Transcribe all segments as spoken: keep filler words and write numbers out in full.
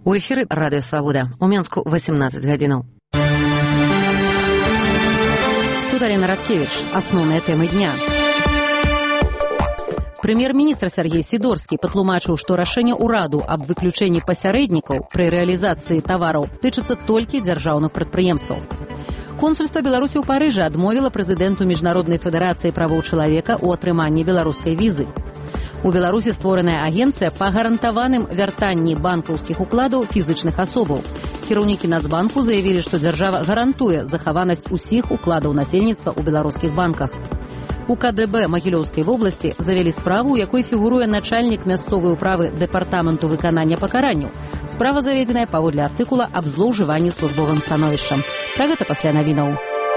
У эфіры Радыё Свабода. У Менску восемнадцать гадзінаў. Тут Алена Радкевич. Асноўныя тэмы дня. Прэм'ер-міністр Сергей Сідорскі патлумачыў, што рашэнне ўраду аб выключэнні пасярэднікаў пры рэалізацыі тавараў тычыцца толькі дзяржаўных прадпрыемстваў. Консульства Беларусі ў Парыжы адмовіла прэзідэнту Міжнароднай федэрацыі правоў чалавека ў атрыманні беларускай візы. У Беларусі створаная агенцыя па гарантаваным вяртанні банкаўскіх укладаў фізычных асобаў. Кіраўнікі Нацбанку заявілі, што дзяржава гарантуе захаванасць усіх укладаў насельніцтва ў беларускіх банках. У ка дэ бэ Магілёўскай вобласці завялі справу, у якой фігуруе начальнік мясцовай управы дэпартаменту выканання пакаранняў. Справа заведзеная паводле артыкула аб злоўжыванні службовым становішчам. Пра гэта пасля навінаў.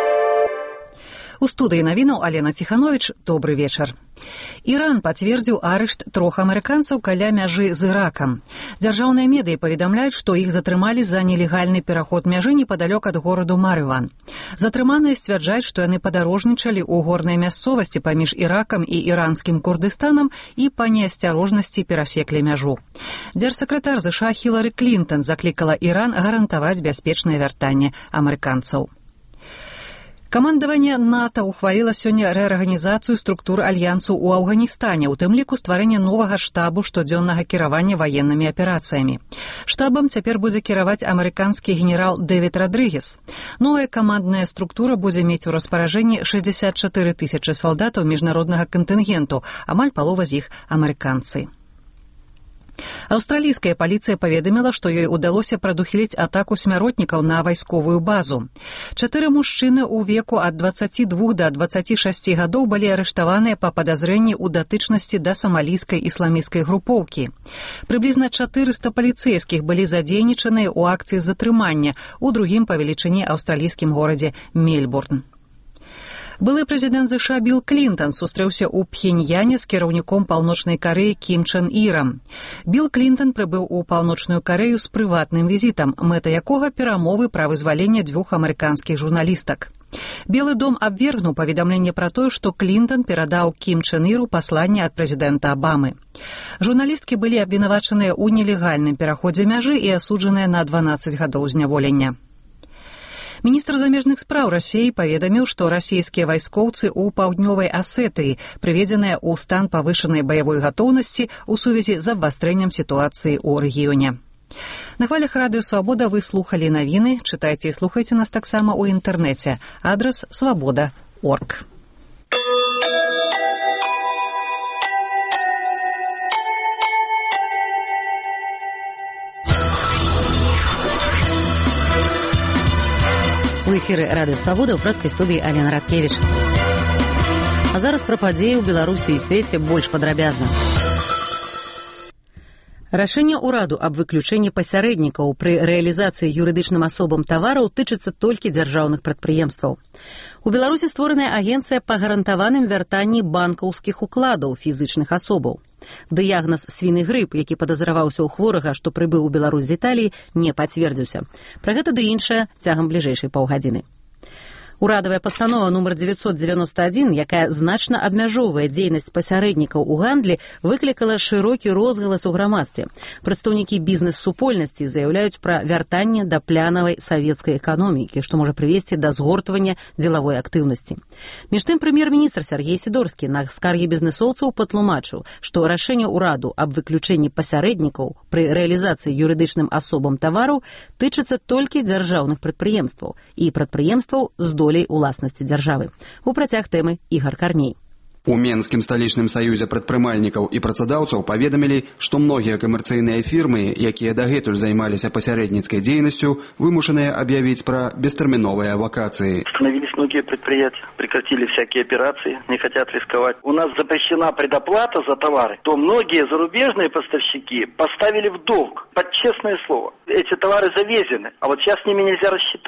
У студыі навінаў Алена Ціхановіч. Добры вечар. Іран пацвердзіў арышт трох амерыканцаў каля мяжы з Іракам. Дзяржаўныя медыі паведамляюць, што іх затрымалі за нелегальны пераход мяжы непадалёк ад гораду Марыван. Затрыманыя сцвярджаюць, што яны падарожнічалі ў горнай мясцовасці паміж Іракам і іранскім Курдыстанам і па неасцярожнасці перасеклі мяжу. Дзяржсакратар ЗША Хілары Клінтон заклікала Іран гарантаваць бяспечнае вяртанне амерыканцаў. Камандаванне НАТО ухваліла сёння рэарганізацыю структур альянсу ў Афганістане, у тым ліку стварэнне новага штабу штодзённага кіравання ваеннымі аперацыямі. Штабам цяпер будзе кіраваць амерыканскі генерал Дэвід Родрыгес. Новая камандная структура будзе мець у распаражэнні шэсцьдзесят чатыры тысячы салдатаў міжнароднага кантынгенту, амаль палова з іх амерыканцы. Аўстралійская паліцыя паведаміла, што ёй удалося прадухіліць атаку смяротнікаў на вайсковую базу. Чатыры мужчыны ў веку ад дваццаці двух да дваццаці шасці гадоў былі арыштаваныя па падазрэнні ў датычнасці да самалійскай ісламісцкай групоўкі. Прыблізна чатырыста паліцэйскіх былі задзейнічаныя ў акцыі затрымання ў другім па велічыні аўстралійскім горадзе Мельбурн. Былы прэзідэнт ЗША Білл Клінтон сустрэўся ў Пхеньяне з кіраўніком Паўночнай Карэі Кім Чен Ірам. Білл Клінтон прыбыў у Паўночную Карэю з прыватным візітам, мэта якога перамовы пра вызваленне дзвюх амерыканскіх журналістак. Белы дом абвергнуў паведамленне пра тое, што Клінтон перадаў Кім Чен Іру пасланне ад прэзідэнта Абамы. Журналісткі былі абвінавачаныя ў нелегальным пераходзе мяжы і асуджаныя на дванаццаць гадоў зняволення. Міністр замежных спраў Расіі паведаміў, што расійскія вайскоўцы ў паўднёвай Асетыі прыведзеныя ў стан павышанай баявой гатоўнасці ў сувязі з абвастрэннем сітуацыі ў рэгіёне. На хвалях Радыё Свабода вы слухалі навіны, чытайце і слухайце нас таксама ў інтэрнэце. Адрас свабода крапка орг. У эфіры Радыё Свабода ў прэскай студыі Алена Радкевич. А зараз пра падзеі ў Беларусі і свеце больш падрабязна. Рашэнне ўраду аб выключэнні пасярэднікаў пры рэалізацыі юрыдычным асобам тавараў тычыцца толькі дзяржаўных прадпрыемстваў. У Беларусі створаная агенцыя па гарантаваным вяртанні банкаўскіх укладаў фізычных асобаў. Дыягназ свіны грып, які падазраваўся ў хворага, што прыбыў у Беларусь з Італіі, не пацвердзіўся. Пра гэта ды іншае цягам бліжэйшай паўгадзіны. Урадавая пастанова нумар дзевяцьсот дзевяносто адзін, якая значна абмяжоўвае дзейнасць пасярэднікаў у гандлі, выклікала шырокі розгалас у грамадстве. Прадстаўнікі бізнес-супольнасці заяўляюць пра вяртанне да плянавай савецкай эканомікі, што можа прывесці да згортвання дзелавой актыўнасці. Між тым, прэм'ер-міністр Сергей Сідорскі на скаргі бізнесоўцаў патлумачыў, што рашэнне ўраду аб выключэнні пасярэднікаў пры рэалізацыі юрыдычным асобам тавараў тычыцца толькі дзяржаўных прадпрыемстваў і прадпрыемстваў з долей уласнасці дзяржавы. У працяг тэмы Ігар Карней. У Менскім сталічным саюзе прадпрымальнікаў і працадаўцаў паведамілі, што многія камерцыйныя фірмы, якія дагэтуль займаліся пасярэдніцкай дзейнасцю, вымушаныя объявить про бестэрміновыя вакации. Остановились многие предприятия, прекратили всякие операции, не хотят рисковать. У нас запрещена предоплата за товары, то многие зарубежные поставщики поставили в долг, под честное слово. Эти товары завезены, а вот сейчас с ними нельзя рассчитаться.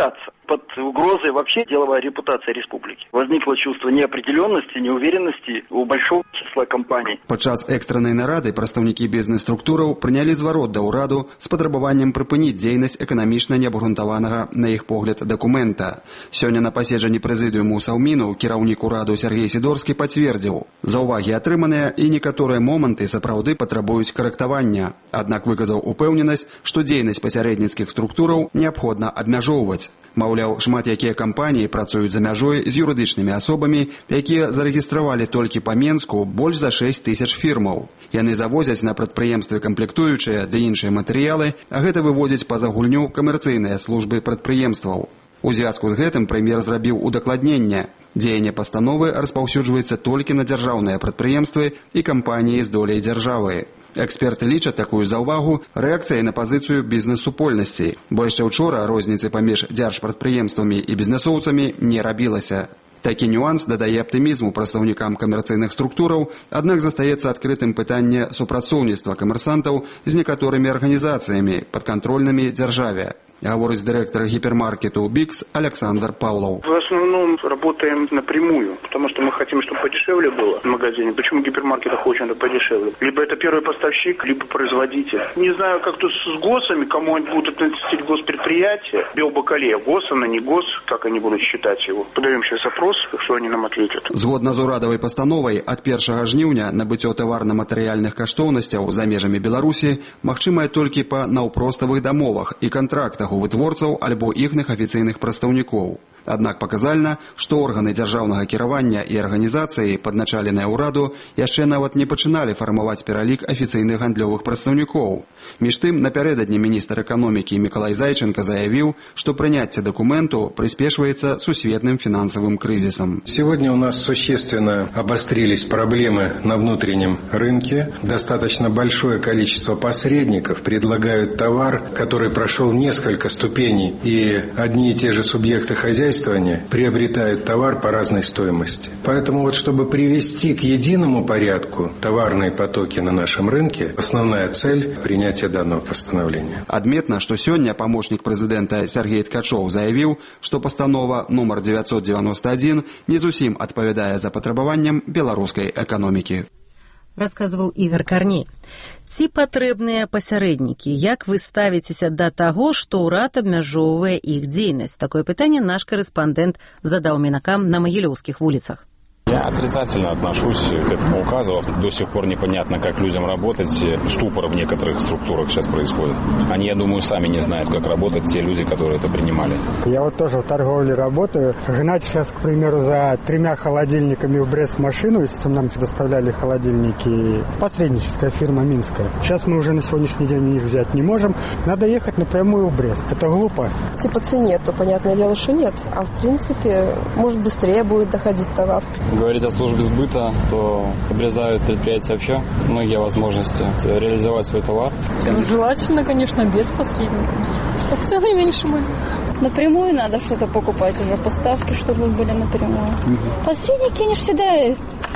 под угрозой вообще деловая репутация республики. Возникло чувство неопределенности, неуверенности у большого числа компаний. Падчас экстранной нарады прадстаўнікі бізнес-структураў прынялі зварот да ўраду з патрабаваннем прыпыніць дзейнасць эканамічна неабгрунтаванага, на іх погляд, дакумента. Сёння на паседжанні прэзідыуму Саўміну кіраўнік ураду Сергей Сідорскі пацвердзіў: заўвагі атрыманыя і некаторыя моманты сапраўды патрабуюць карэктавання. Аднак выказаў упэўненасць, што дзейнасць пасярэдніцкіх структураў неабходна абмяжоўваць. Маўляў, шмат якія кампаніі працуюць за мяжой з юрыдычнымі асобамі, якія зарэгістравалі толькі па Менску больш за шэсць тысяч фірмаў. Яны завозяць на прадпрыемствы камплектуючыя ды іншыя матэрыялы, а гэта выводзіць па-за гульню камерцыйныя службы прадпрыемстваў. У звязку з гэтым прэм'ер зрабіў удакладненне. Дзеянне пастановы распаўсюджваецца толькі на дзяржаўныя прадпрыемствы і кампаніі з доляй дзяржавы. Эксперты лічаць такую заўвагу рэакцыяй на пазіцыю бізнес-супольнасці, бо яшчэ ўчора розніцы паміж дзяржпрадпрыемствамі і бізнесоўцамі не рабілася. Такі нюанс дадае аптымізму прадстаўнікам камерцыйных структураў, аднак застаецца адкрытым пытанне супрацоўніцтва камерсантаў з некаторымі арганізацыямі, падкантрольнымі дзяржаве. Говорит директор гипермаркету «Бикс» Александр Павлов. В основном работаем напрямую, потому что мы хотим, чтобы подешевле было в магазине. Почему в гипермаркетах очень подешевле? Либо это первый поставщик, либо производитель. Не знаю, как тут с ГОСами, кому они будут относить госпредприятия. Белбакалея, ГОС, она не ГОС, как они будут считать его. Подаем сейчас опрос, что они нам ответят. Згодна з урадавай пастановай, ад першага жніўня набыццё таварна-матэрыяльных каштоўнасцяў за межамі Беларусі магчымае толькі па наўпроставых дамовах і кантрактах у вытворцаў альбо іхных афіцыйных прадстаўнікоў. Аднак паказальна, што органы дзяржаўнага кіравання і арганізацыі, падначаленыя ўраду, яшчэ нават не пачыналі фармаваць пералік афіцыйных гандлёвых прадстаўнікоў. Між тым, напярэдадні міністр эканомікі Мікалай Зайченко заявіў, што прыняцце документу приспешивается сусветным финансовым кризисом. Сегодня у нас существенно обострились проблемы на внутреннем рынке. Достаточно большое количество посредников предлагают товар, который прошел несколько ступеней, и одни и те же субъекты хозяйства приобретают товар по разной стоимости. Поэтому вот чтобы привести к единому порядку товарные потоки на нашем рынке, основная цель принятия данного постановления. Адметна, што сёння памочнік прэзідэнта Сергей Ткачоў заявіў, што пастанова нумар девятьсот девяносто один не зусім адпавядае запатрабаванням беларускай эканомікі. Рассказывал Игорь Корней. Ці патрэбныя пасярэднікі? Як вы ставіцеся да таго, што ўрад абмяжоўвае іх дзейнасць? Такое пытанне наш корэспандэнт задаў мінакам на Магілёўскіх вуліцах. Я отрицательно отношусь к этому указу. До сих пор непонятно, как людям работать. Ступор в некоторых структурах сейчас происходит. Они, я думаю, сами не знают, как работать те люди, которые это принимали. Я вот тоже в торговле работаю. Гнать сейчас, к примеру, за тремя холодильниками в Брест машину, если нам доставляли холодильники, посредническая фирма минская. Сейчас мы уже на сегодняшний день их взять не можем. Надо ехать напрямую в Брест. Это глупо. Если по цене, то понятное дело, что нет. А в принципе, может, быстрее будет доходить товар. Говорить о службе сбыта, то обрезают предприятия вообще многие возможности реализовать свой товар. Ну, желательно, конечно, без посредников, чтобы цены меньше были. Напрямую надо что-то покупать уже, поставки, чтобы были напрямую. Угу. Посредники, они же всегда,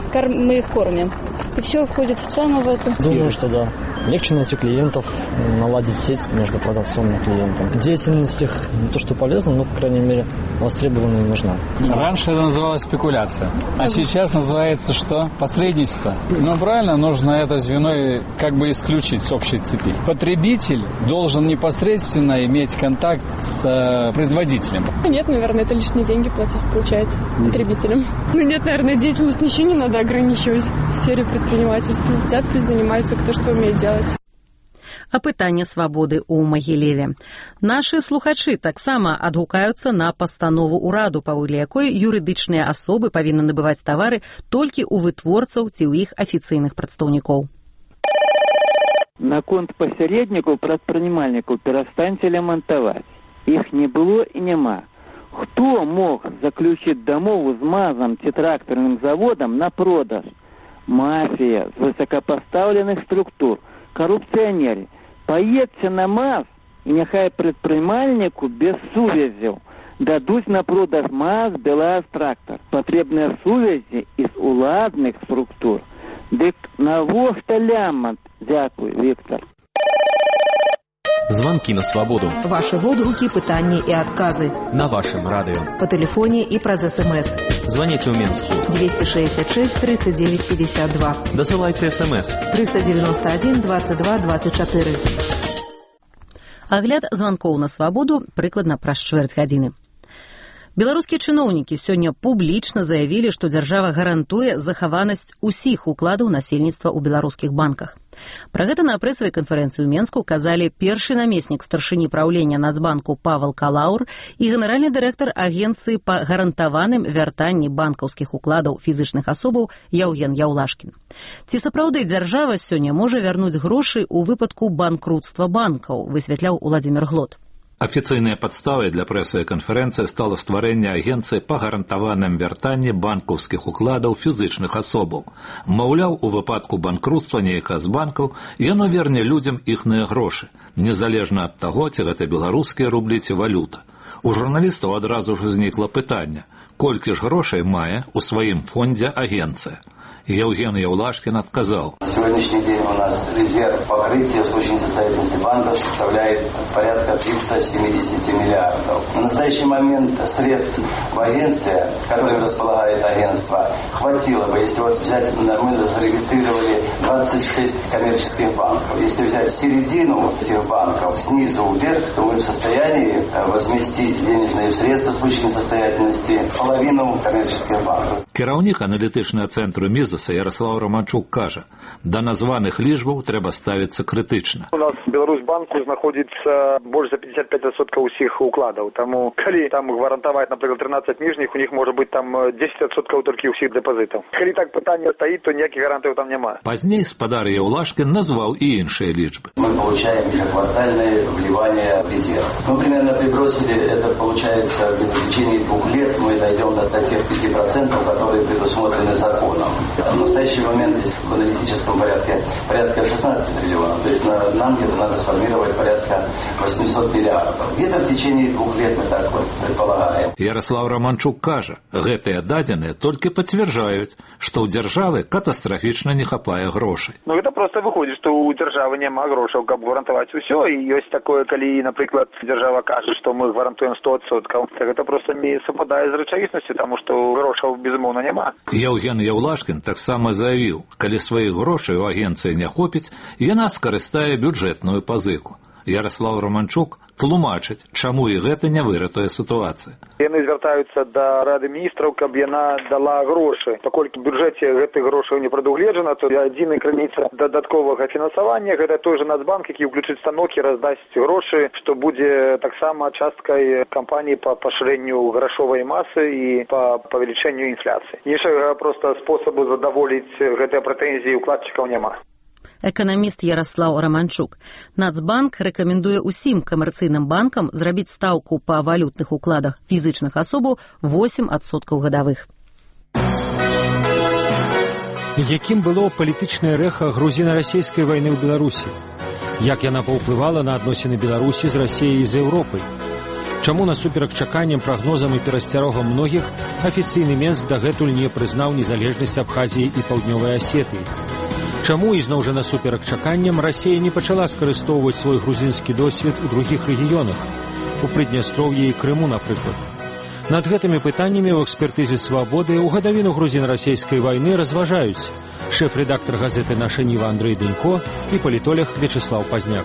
мы их кормим. И все входит в цену в эту. Думаю, что да. Легче найти клиентов, наладить сеть между продавцом и клиентом. Деятельность их не то что полезна, но, по крайней мере, востребованная и нужна. Раньше это называлось спекуляция, а сейчас называется что? Посредничество. Ну, правильно, нужно это звено как бы исключить с общей цепи. Потребитель должен непосредственно иметь контакт с производителем. Нет, наверное, это лишние деньги платить, получается, потребителям. Ну, нет, наверное, деятельность ничего не надо ограничивать в сфере предпринимательства. Хотят, пусть занимаются кто что умеет делать. А пытанне свабоды ў Магілеве. Нашы слухачы таксама адгукаюцца на пастанову ўраду, паводле якой юрыдычныя асобы павінны набываць тавары толькі ў вытворцаў ці ў іх афіцыйных прадстаўнікоў. Наконт пасярэднікаў прадпрымальнікаў перастаньце лямантаваць. Іх не было і няма. Хто мог заключыць дамову з МАЗам ці трактарным заводам на продаж? Мафія з высокопоставленых структур, коррупционеры. Поедьте на МАЗ, и нехай предпринимальнику без сувязів дадуть на продаж МАЗ, БелАЗ-трактор. Потребные сувязі із уладних структур. Дик навошта лямант? Дякую, Віктор. Звонки на свободу. Ваши водгуки, пытания и отказы. На вашем радио. По телефоне и праз СМС. Звоните в Минску. двести шестьдесят шесть тридцать девять пятьдесят два. Досылайте СМС. триста девяносто один двадцать два двадцать четыре. Агляд званкоў на свабоду прыкладна праз чвэрць гадзіны. Беларускія чыноўнікі сёння публічна заявілі, што дзяржава гарантуе захаванасць усіх укладаў насельніцтва ў беларускіх банках. Пра гэта на прэсавай канферэнцыі ў Менску казалі першы намеснік старшыні праўлення Нацбанку Павел Калаур і генеральны дырэктар агенцыі па гарантаваным вяртанні банкаўскіх укладаў фізычных асобаў Яўген Яўлашкін. Ці сапраўды дзяржава сёння можа вярнуць грошы ў выпадку банкрутства банкаў, высвятляў Уладзімір Глот. Афіцыйнай падставай для прэсавай канферэнцыі стала стварэнне агенцыі па гарантаваным вяртанні банкаўскіх укладаў фізычных асобаў. Маўляў, у выпадку банкрутства нейкага з банкаў яно верне людзям іхныя грошы, незалежна ад таго, ці гэта беларускія рублі ці валюта. У журналістаў адразу ж узнікла пытанне, колькі ж грошай мае ў сваім фондзе агенцыя. Яўген Яўлашкін отказал. На сегодняшний день у нас резерв покрытия в случае несостоятельности банков составляет порядка триста семьдесят миллиардов. На настоящий момент средств в агентстве, которыми располагает агентство, хватило бы, если вот взять, мы зарегистрировали двадцать шесть коммерческих банков. Если взять середину этих банков снизу вверх, то мы в состоянии возместить денежные средства в случае несостоятельности половину коммерческих банков. Кіраўнік аналітычнага цэнтру Мізаса Ярослав Романчук кажа, да названых лічбаў трэба ставіцца крытычна. У нас Беларусьбанку знаходзіцца больш за пятьдесят пять процентов усіх укладаў. Таму, калі там гарантаваць, напрыклад, тринадцать ніжніх, у них можа быць там десять процентов толькі ўсіх дэпазітаў. Калі так пытанне стаіць, то ніякіх гарантыяў там няма. Пазней спадар Яўлашкін назваў і іншыя лічбы. Мы получаем ежеквартальные вливания в резерв. Мы примерно прибросили, это получается в течение двух лет мы дойдем до тех пяти процентов, которые предусмотрены законом. В настоящий момент здесь в аналитическом порядке порядка шестнадцать триллионов. То есть на, нам где-то надо сформировать порядка восемьсот миллиардов. Где-то в течение двух лет мы так вот предполагаем. Ярослав Романчук кажа, гэтыя дадзеныя толькі пацвярджаюць, што ў дзяржавы катастрафічна не хапае грошай. Ну это просто выходит, что у державы няма грошаў, каб гарантаваць усё, і ёсць такое, калі, напрыклад, дзяржава кажа, што мы гарантуем сто процентов, так это просто не супадае з рэчаіснасцю, таму што грошаў безумоўна няма. Яўген Яўлашкін таксама заявіў, калі сваіх грошай у агенцыі не хопіць, яна скарыстае бюджэтную пазыку. Ярослав Романчук тлумачыць, чаму і гэта не выратуе сітуацыю. Яны звяртаюцца да Рады міністраў, каб яна дала грошы. Паколькі ў бюджэце гэтых грошаў не прадугледжана, то адзіная крыніца дадатковага фінансавання гэта той жа Нацбанк, які ўключыць станок і раздасць грошы, што будзе таксама часткай кампаніі па пашырэнню грашовай масы і па павелічэнню інфляцыі. Іншага проста спосабу задаволіць гэтыя прэтэнзіі укладчыкаў няма. Эканаміст Ярослав Романчук. Нацбанк рэкамендуе ўсім камерцыйным банкам зрабіць стаўку па валютных укладах фізычных асобаў восемь адсоткаў гадавых. Якім было палітычнае рэха грузіна-расійскай вайны ў Беларусі? Як яна паўплывала на адносіны Беларусі з Расіяй і з Еўропай? Чаму насуперак чаканням, прагнозам і перасцярогам многіх афіцыйны Менск дагэтуль не прызнаў незалежнасць Абхазіі і Паўднёвай Асетыі? Чаму, ізноў жа насуперак чаканням, Расія не пачала скарыстоўваць свой грузінскі досвед у другіх рэгіёнах, у Прыднястроўі і Крыму, напрыклад? Над гэтымі пытаннямі ў экспертызе «Свабоды» ў гадавіну грузіна-расійскай вайны разважаюць шэф-рэдактар газеты «Наша Ніва» Андрэй Дэнько і палітолог Вячеслав Пазняк.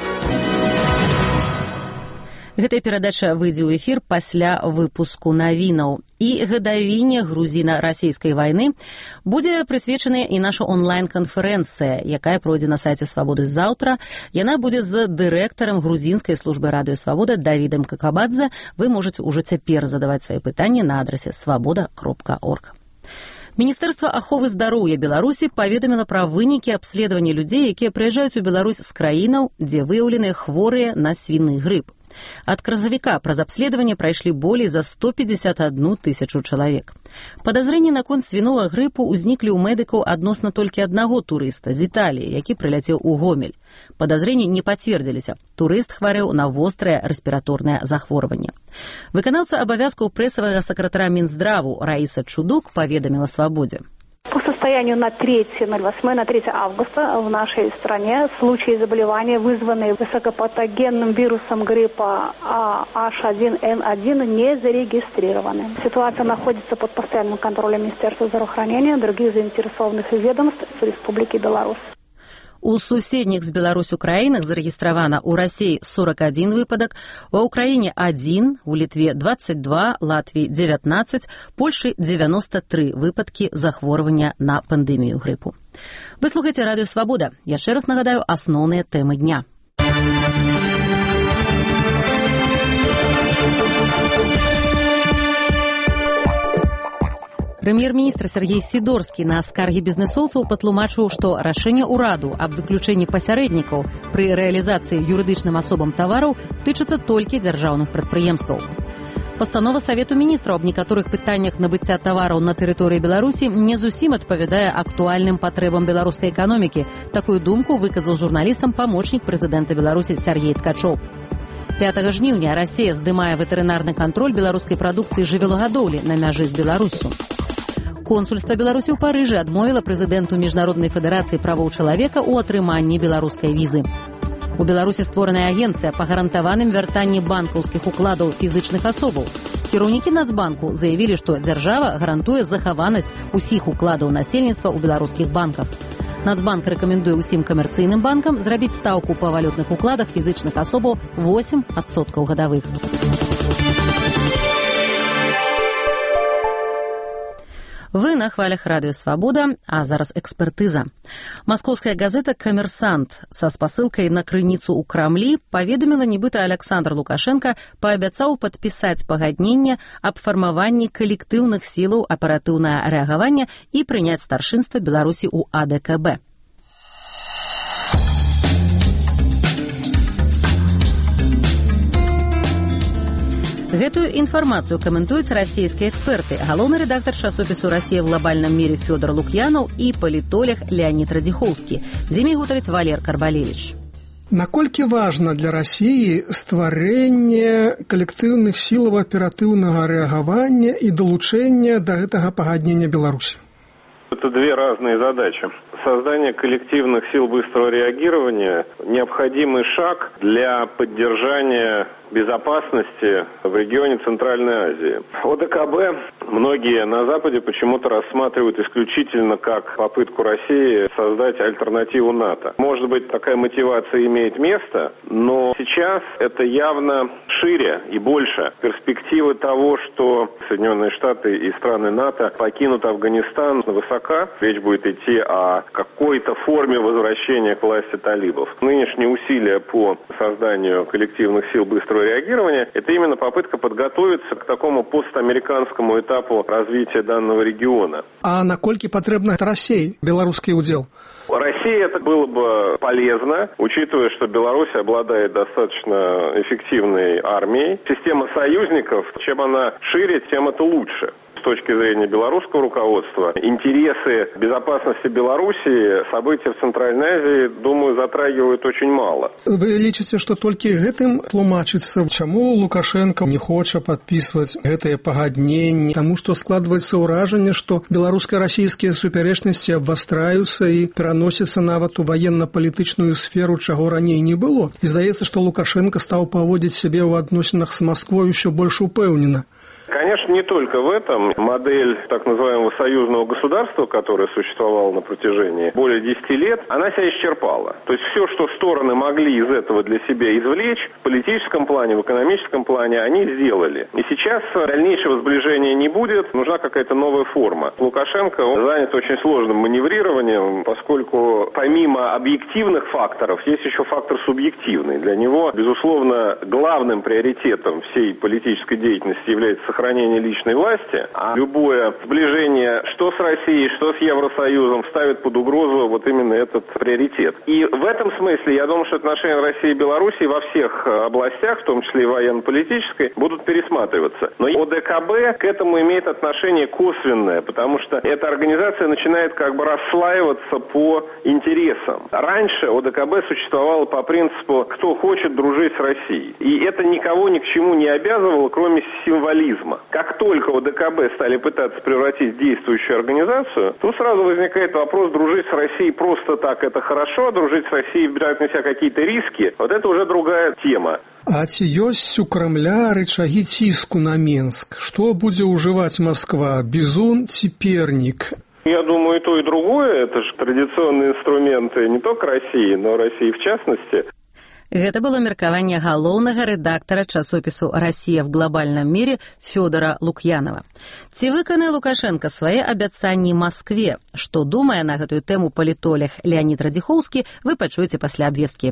Гэтая перадача выйдзе ў эфір пасля выпуску навінаў. І гадавіне грузіна-расійскай вайны будзе прысвечаная і наша онлайн-канферэнцыя, якая пройдзе на сайце «Свабоды» заўтра. Яна будзе з дырэктарам грузінскай службы радыё «Свабода» Давідам Какабадзе. Вы можаце ўжо цяпер задаваць свае пытанні на адрасе свабода кропка орг. Міністэрства аховы здароўя Беларусі паведаміла пра вынікі абследавання людзей, якія прыязджаюць у Беларусь з краінаў, дзе выяўленыя хворыя на свіны грып. Ад красавіка праз абследаванне прайшлі болей за сто пятьдесят одну тысячу чалавек. Падазрэнні наконт свінога грыпу ўзніклі ў медыкаў адносна толькі аднаго турыста з Італіі, які прыляцеў у Гомель. Падазрэнні не пацвердзіліся. Турыст хварэў на вострае рэспіраторнае захворванне. Выканаўца абавязкаў прэсавага сакратара Мінздраву Раіса Чудук паведаміла «Свабодзе». По состоянию на третье ноль восьмое, на третье августа в нашей стране случаи заболевания, вызванные высокопатогенным вирусом гриппа эйч один эн один, не зарегистрированы. Ситуация находится под постоянным контролем Министерства здравоохранения и других заинтересованных ведомств в Республике Беларусь. У суседних з Беларусю краінах зарэгістравана ў Расіі сорок один выпадак, ва Украіне один, у Літве двадцать два, Латвіі девятнадцать, Польшы девяносто три выпадкі захворвання на пандэмію грыпу. Вы слухаеце Радыё Свабода. Яшчэ раз нагадаю асноўныя тэмы дня. Прэм'ер-міністр Сергей Сідорскі на скаргі бізнэсоўцаў патлумачыў, што рашэнне ўраду аб выключэнні пасярэднікаў пры рэалізацыі юрыдычным асобам тавараў тычыцца толькі дзяржаўных прадпрыемстваў. Пастанова Савету міністраў аб некаторых пытаннях набыцця тавараў на тэрыторыі Беларусі не зусім адпавядае актуальным патрэбам беларускай эканомікі. Такую думку выказаў журналістам памочнік прэзідэнта Беларусі Сяргей Ткачоў. пятага жніўня Расія здымае ветэрынарны кантроль беларускай прадукцыі жывёлагадоўлі на мяжы з Беларусю. Консульства Беларусі ў Парыжы адмовіла прэзідэнту Міжнароднай федэрацыі правоў чалавека ў атрыманні беларускай візы. У Беларусі створаная агенцыя па гарантаваным вяртанні банкаўскіх укладаў фізычных асобаў. Кіраўнікі Нацбанку заявілі, што дзяржава гарантуе захаванасць усіх укладаў насельніцтва ў беларускіх банках. Нацбанк рэкамендуе ўсім камерцыйным банкам зрабіць стаўку па валютных укладах фізычных асобаў восемь адсоткаў гадавых. Вы на хвалях Радыё Свабода, а зараз экспертыза. Маскоўская газета «Камерсант» са спасылкай на крыніцу ў Крамлі паведаміла, нібыта Александр Лукашенко паабяцаў падпісаць пагадненне аб фармаванні калектыўных сілаў аператыўнага рэагавання і прыняць старшынства Беларусі ў а дэ ка бэ. Гэтую інфармацыю каментуюць расійскія эксперты. Галоўны рэдактар часопісу «Расія в глобальным мире» Фёдор Лукьянаў і палітолог Леонид Радзіхоўскі. З імі гутарыць Валер Карбалевич. Наколькі важна для Расіі стварэнне калектыўных сілаў аператыўнага рэагавання і далучэння да гэтага пагаднення Беларусі? Это две разные задачи. Создание коллективных сил быстрого реагирования – необходимый шаг для поддержания безопасности в регионе Центральной Азии. о дэ ка бэ многие на Западе почему-то рассматривают исключительно как попытку России создать альтернативу НАТО. Может быть, такая мотивация имеет место, но сейчас это явно шире и больше. Перспективы того, что Соединенные Штаты и страны НАТО покинут Афганистан, высока. Речь будет идти о какой-то форме возвращения к власти талибов. Нынешние усилия по созданию коллективных сил быстрого реагирования – это именно попытка подготовиться к такому постамериканскому этапу развития данного региона. А наколькі патрэбна России белорусский удел? России это было бы полезно, учитывая, что Беларусь обладает достаточно эффективной армией. Система союзников, чем она шире, тем это лучше. С точки зрения белорусского руководства, интересы безопасности Беларуси, события в Центральной Азии, думаю, затрагивают очень мало. Вы лічыце, што толькі гэтым тлумачыцца, чаму Лукашенко не хоча падпісваць гэтае пагадненне, таму што складваецца ўражанне, што беларуска-расійскія супярэчнасці абвастраюцца і пераносяцца нават у ваенна-палітычную сферу, чаго раней не было. І здаецца, што Лукашенко стаў паводзіць сябе ў адносінах з Масквой усё больш упэўнена. Конечно, не только в этом. Модель так называемого союзного государства, которая существовала на протяжении более десяти лет, она себя исчерпала. То есть все, что стороны могли из этого для себя извлечь, в политическом плане, в экономическом плане, они сделали. И сейчас дальнейшего сближения не будет, нужна какая-то новая форма. Лукашенко он занят очень сложным маневрированием, поскольку помимо объективных факторов есть еще фактор субъективный. Для него, безусловно, главным приоритетом всей политической деятельности является сохранение личной власти, а любое сближение что с Россией, что с Евросоюзом ставит под угрозу вот именно этот приоритет. И в этом смысле я думаю, что отношения России и Беларуси во всех областях, в том числе и военно-политической, будут пересматриваться. Но о дэ ка бэ к этому имеет отношение косвенное, потому что эта организация начинает как бы расслаиваться по интересам. Раньше о дэ ка бэ существовало по принципу «кто хочет дружить с Россией». И это никого ни к чему не обязывало, кроме символизма. Как только ОДКБ стали пытаться превратить в действующую организацию, то сразу возникает вопрос, дружить с Россией просто так это хорошо, дружить с Россией, брать на себя какие-то риски, вот это уже другая тема. А ці ёсць у Крамля рычагі ціску на Менск? Што будзе ўжываць Москва? Бізун ці пернік? Я думаю, и то, и другое. Это же традиционные инструменты не только России, но России в частности. Гэта было меркаванне галоўнага рэдактара часопісу «Россия в глобальном мире» Фёдора Лукьянова. Ці выканае Лукашенко свае абяцанні Москве? Што думае на гэтую тэму палітолог Леонид Радзіхоўскі, вы пачуеце пасля абвесткі.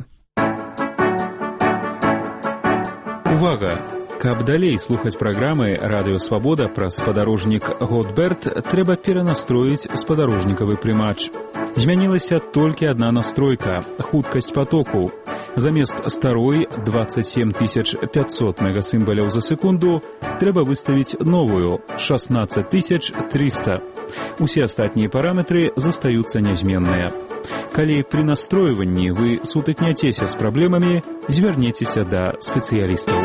Увага! Каб далей слухаць праграмы «Радыё Свабода» пра спадарожнік Готберт, трэба перанастроіць спадарожнікавы прымач. Змянілася толькі адна настройка – хуткасць потоку. Замест старой двадцать семь тысяч пятьсот мегасімбаляў за секунду трэба выставіць новую – шестнадцать тысяч триста. Усе астатнія параметры застаюцца нязменныя. Калі пры настройванні вы сутыкняцеся з праблемамі, звярнецеся да спецыялістаў.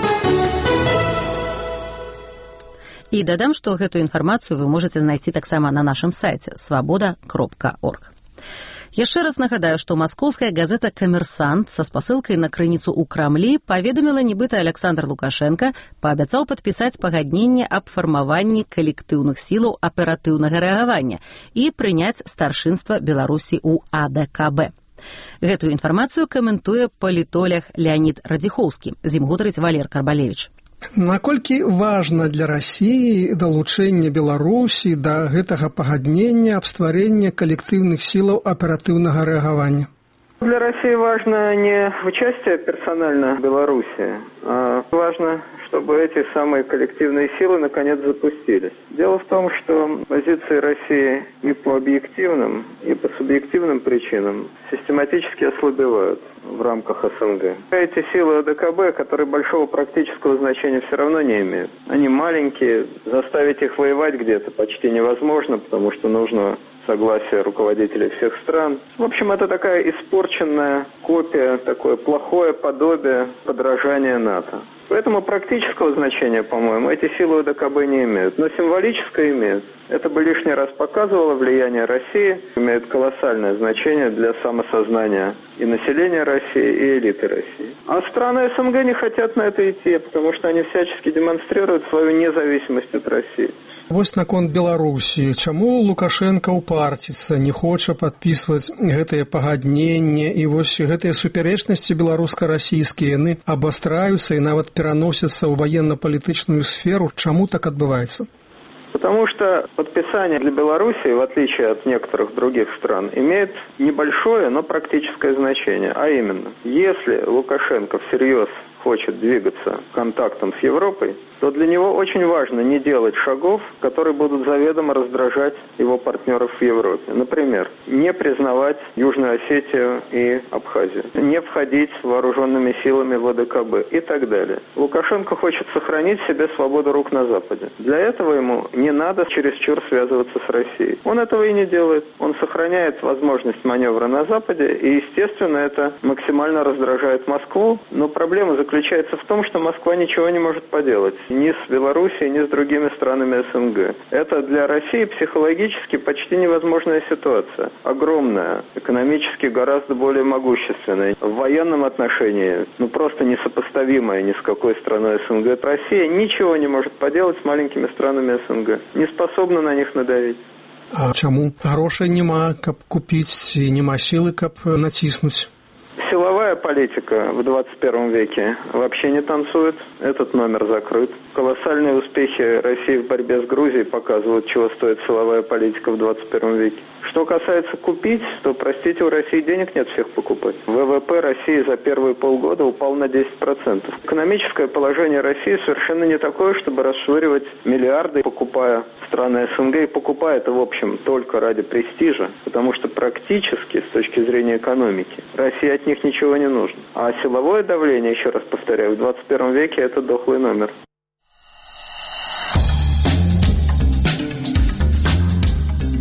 І дадам, што гэтую інфармацыю вы можаце знайсці таксама на нашым сайце свабода кропка орг. Яшчэ раз нагадаю, што маскоўская газета «Камерсант» са спасылкай на крыніцу ў Крамлі паведаміла, нібыта Александр Лукашенко паабяцаў падпісаць пагадненне аб фармаванні калектыўных сілаў аператыўнага рэагавання і прыняць старшынства Беларусі ў А Дэ Ка Бэ. Гэтую інфармацыю каментуе палітолог Леонид Радзіхоўскі. З ім гутарыць Валер Карбалевіч. Наколькі важна для Расіі далучэнне Беларусі да гэтага пагаднення аб стварэнні калектыўных сілаў аператыўнага рэагавання? Для России важно не участие персонально в Беларуси, а важно, чтобы эти самые коллективные силы наконец запустились. Дело в том, что позиции России и по объективным, и по субъективным причинам систематически ослабевают в рамках Эс Эн Гэ. Эти силы О Дэ Ка Бэ, которые большого практического значения все равно не имеют. Они маленькие, заставить их воевать где-то почти невозможно, потому что нужно согласие руководителей всех стран. В общем, это такая испорченная копия, такое плохое подобие подражания НАТО. Поэтому практического значения, по-моему, эти силы О Дэ Ка Бэ не имеют, но символическое имеют. Это бы лишний раз показывало влияние России, имеет колоссальное значение для самосознания и населения России, и элиты России. А страны Эс Эн Гэ не хотят на это идти, потому что они всячески демонстрируют свою независимость от России. Вось наконт Беларусі. Чаму Лукашенко упарціцца, не хоча падпісваць гэтыя пагадненні, і вось гэтыя супярэчнасці беларуска-расійскія, яны абастраюцца і нават пераносяцца ў военно-палітычную сферу. Чаму так адбываецца? Потому что подписание для Беларуси, в отличие от некоторых других стран, имеет небольшое, но практическое значение. А именно, если Лукашенко всерьез хочет двигаться к контактам с Европой, то для него очень важно не делать шагов, которые будут заведомо раздражать его партнеров в Европе. Например, не признавать Южную Осетию и Абхазию, не входить вооруженными силами в О Дэ Ка Бэ и так далее. Лукашенко хочет сохранить себе свободу рук на Западе. Для этого ему не надо чересчур связываться с Россией. Он этого и не делает. Он сохраняет возможность маневра на Западе, и, естественно, это максимально раздражает Москву. Но проблема заключается в том, что Москва ничего не может поделать ни с Белоруссией, ни с другими странами Эс Эн Гэ. Это для России психологически почти невозможная ситуация. Огромная, экономически гораздо более могущественная. В военном отношении, ну просто несопоставимая ни с какой страной Эс Эн Гэ. Россия ничего не может поделать с маленькими странами Эс Эн Гэ. Не способна на них надавить. А чаму? Грошай нема, каб купіць, ці нема сілы, каб націснуць? Силовая политика в двадцать первом веке вообще не танцует. Этот номер закрыт. Колоссальные успехи России в борьбе с Грузией показывают, чего стоит силовая политика в двадцать первом веке. Что касается купить, то, простите, у России денег нет всех покупать. вэ вэ пэ России за первые полгода упал на десять процентов. Экономическое положение России совершенно не такое, чтобы расшвыривать миллиарды, покупая страны Эс Эн Гэ, и покупая это, в общем, только ради престижа, потому что практически, с точки зрения экономики, России от них ничего не нужно. А силовое давление, еще раз повторяю, в двадцать первом веке это дохлый номер. Ці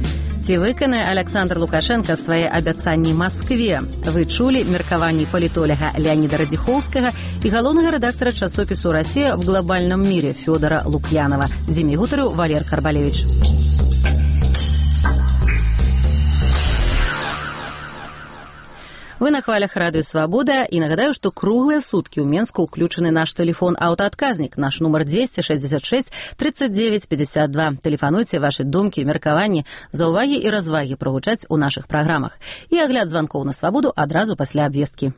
Ці выканае Александр Лукашенко свае абяцанні Маскве? Вы чулі меркаванні палітоляга Леоніда Радзіхоўскага і галоўнага рэдактара часопісу «Россия в глобальном мире» Фёдора Лукьянова. З імі гутарыў Валер Карбалевич. Вы на хвалях радыё «Свабода» і нагадаю, што круглыя суткі ў Менску ўключаны наш тэлефон аўтаадказнік, наш нумар двести шестьдесят шесть тридцать девять пятьдесят два. Тэлефануйце вашы думкі, меркаванні, заўвагі і развагі прагучаць у нашых праграмах. І агляд званкоў на «Свабоду» адразу пасля абвесткі.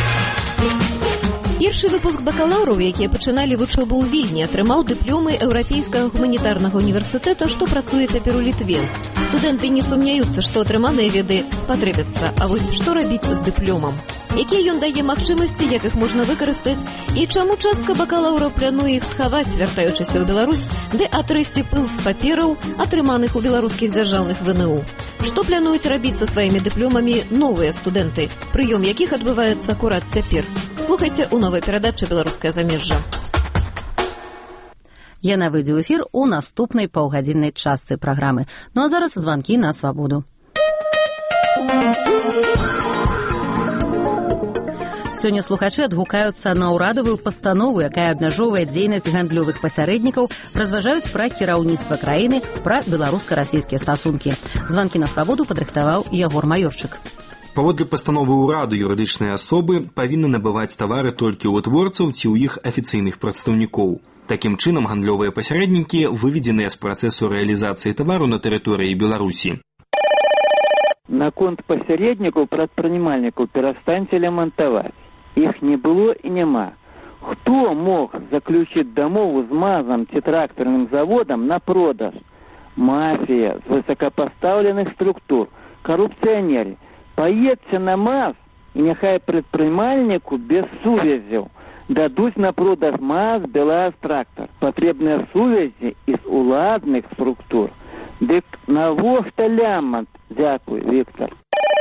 Першы выпуск бакалаўраў, якія пачыналі вучобу ў Вільні, атрымаў дыпломы Еўрапейскага гуманітарнага універсітэта, што працуе цяпер у Літве. Студэнты не сумняюцца, што атрыманыя веды спатрэбяцца. А вось што рабіць з дыпломам? Якія ён дае магчымасці, як іх можна выкарыстаць, і чаму частка бакалаўраў плануе іх схаваць, вяртаючыся ў Беларусь, ды атрысці пыл з папераў, атрыманых у беларускіх дзяржаўных вэ эн у. Што плануюць рабіць са сваімі дыпломамі новыя студэнты, прыём якіх адбываецца акурат цяпер? Слухайце ў новай перадачы «Беларускае замежжа». Яна выйдзе ў эфір у наступнай паўгадзіннай частцы праграмы. Ну а зараз званкі на «Свабоду». Сёння слухачы адгукаюцца на ўрадавую пастанову, якая абмяжоўвае дзейнасць гандлёвых пасярэднікаў, разважаюць пра кіраўніцтва краіны, пра беларуска-расійскія стасункі. Званкі на «Свабоду» падрыхтаваў Ягор Маёрчык. Паводле пастановы ўраду юрыдычныя асобы павінны набываць тавары толькі ў вытворцаў ці ў іх афіцыйных прадстаўнікоў. Такім чынам гандлёвыя пасярэднікі выведзеныя з працэсу рэалізацыі тавару на тэрыторыі Беларусі. Наконт пасярэднікаў прадпрымальнікаў перастаньце лямантаваць. Іх не было і няма. Хто мог заключыць дамову з МАЗам ці трактарным заводам на продаж? Мафія з высокапастаўленых структур, карупцыянеры. Паедзьце на МАЗ, і няхай прадпрымальніку без сувязяў дадуць на продаж МАЗ, БелАЗ, трактар. Патрэбныя сувязі з уладных структур. Дык навошта лямант? Дзякуй, Віктор.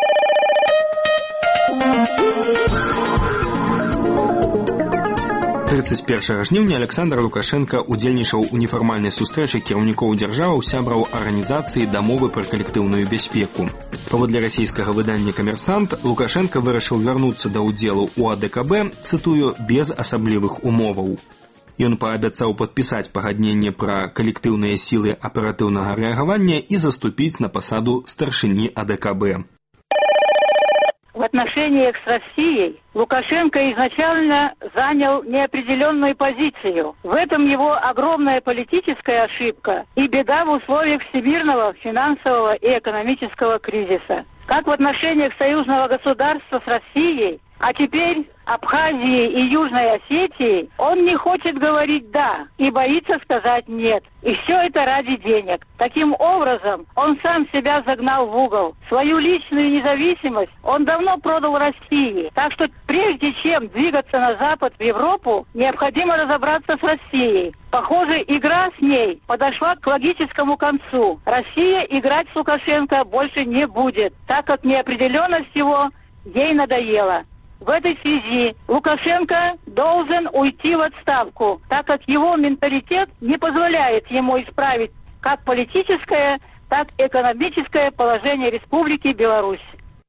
тридцать першага жніўня Александр Лукашенко удзельнічаў у нефармальнай сустрэчы кіраўнікоў дзяржаваў сябраў арганізацыі дамовы пра калектыўную бяспеку. Паводле расійскага выдання «Камерсант», Лукашенко вырашыў вярнуцца да ўдзелу ў А Дэ Ка Бэ, цытую, без асаблівых умоваў. Ён паабяцаў падпісаць пагадненне пра калектыўныя сілы аператыўнага рэагавання і заступіць на пасаду старшыні А Дэ Ка Бэ. В отношениях с Россией Лукашенко изначально занял неопределенную позицию. В этом его огромная политическая ошибка и беда в условиях всемирного финансового и экономического кризиса. Как в отношениях союзного государства с Россией, а теперь Абхазией и Южной Осетией, он не хочет говорить «да» и боится сказать «нет». И все это ради денег. Таким образом, он сам себя загнал в угол. Свою личную независимость он давно продал России. Так что прежде чем двигаться на Запад, в Европу, необходимо разобраться с Россией. Похоже, игра с ней подошла к логическому концу. Россия играть с Лукашенко больше не будет, так как неопределенность его ей надоела. В этой связи Лукашенко должен уйти в отставку, так как его менталитет не позволяет ему исправить как политическое, так и экономическое положение Республики Беларусь.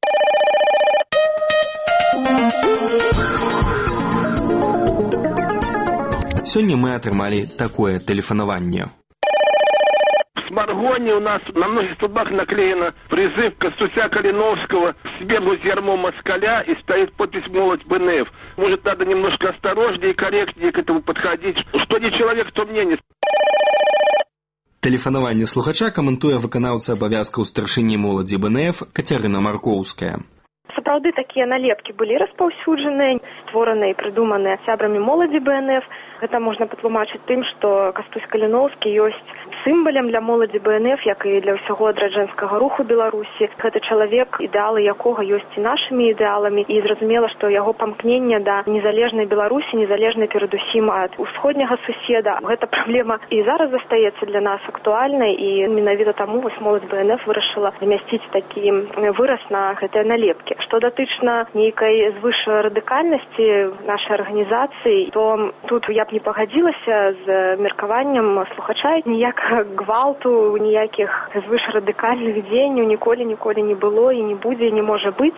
Сёння мы атрымалі такое тэлефанаванне. В Маргоне у нас на многих столбах наклеено призыв Костуся Калиновского «Свергнуть ярмо москаля» и стоит подпись «Молодь Бэ Эн Эф». Может, надо немножко осторожнее и корректнее к этому подходить. Что не человек, то мнение. Тэлефанаванне слухача каментуе выканаўца абавязкаў старшыні моладзі Бэ Эн Эф Кацярына Маркоўская. Сапраўды такія налепкі былі распаўсюджаныя, створаныя і прыдуманыя сябрамі моладзі Бэ Эн Эф. Гэта можна патлумачыць тым, што Кастусь Каліноўскі ёсць сімвалем для моладзі Бэ Эн Эф, як і для ўсяго адраджэнскага руху Беларусі. Гэта чалавек, ідэалы якога ёсць і нашымі ідэаламі, і зразумела, што яго памкненне да незалежнай Беларусі, незалежнай перадусім ад усходняга суседа. Гэта праблема і зараз застаецца для нас актуальнай, і менавіта таму вось моладзь Бэ Эн Эф вырашыла замясціць такі выраз на гэтыя налепкі. Што Што датычна нейкай звышрадыкальнасці нашай арганізацыі, то тут я б не пагадзілася з меркаваннем слухача. Ніякага гвалту, ніякіх звышрадыкальных дзеянняў ніколі ніколі не было і не будзе, не можа быць.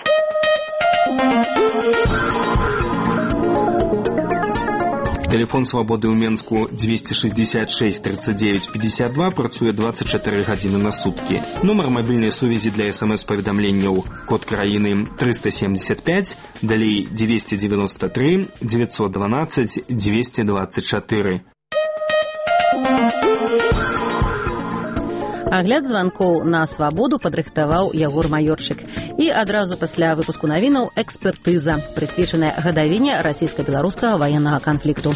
Телефон свабоды ў Менску двести шестьдесят шесть тридцать девять пятьдесят два працуе двадцать четыре гадзіны на суткі. Нумар мабільнай сувязі для смс-паведамленняў код краіны триста семьдесят пять, далей двести девяносто три девятьсот двенадцать двести двадцать четыре. Агляд званкоў на свабоду падрыхтаваў Ягор Маёрчык. І адразу пасля выпуску навінаў экспертыза, прысвечаная гадавіне расійска-беларускага ваеннага канфлікту.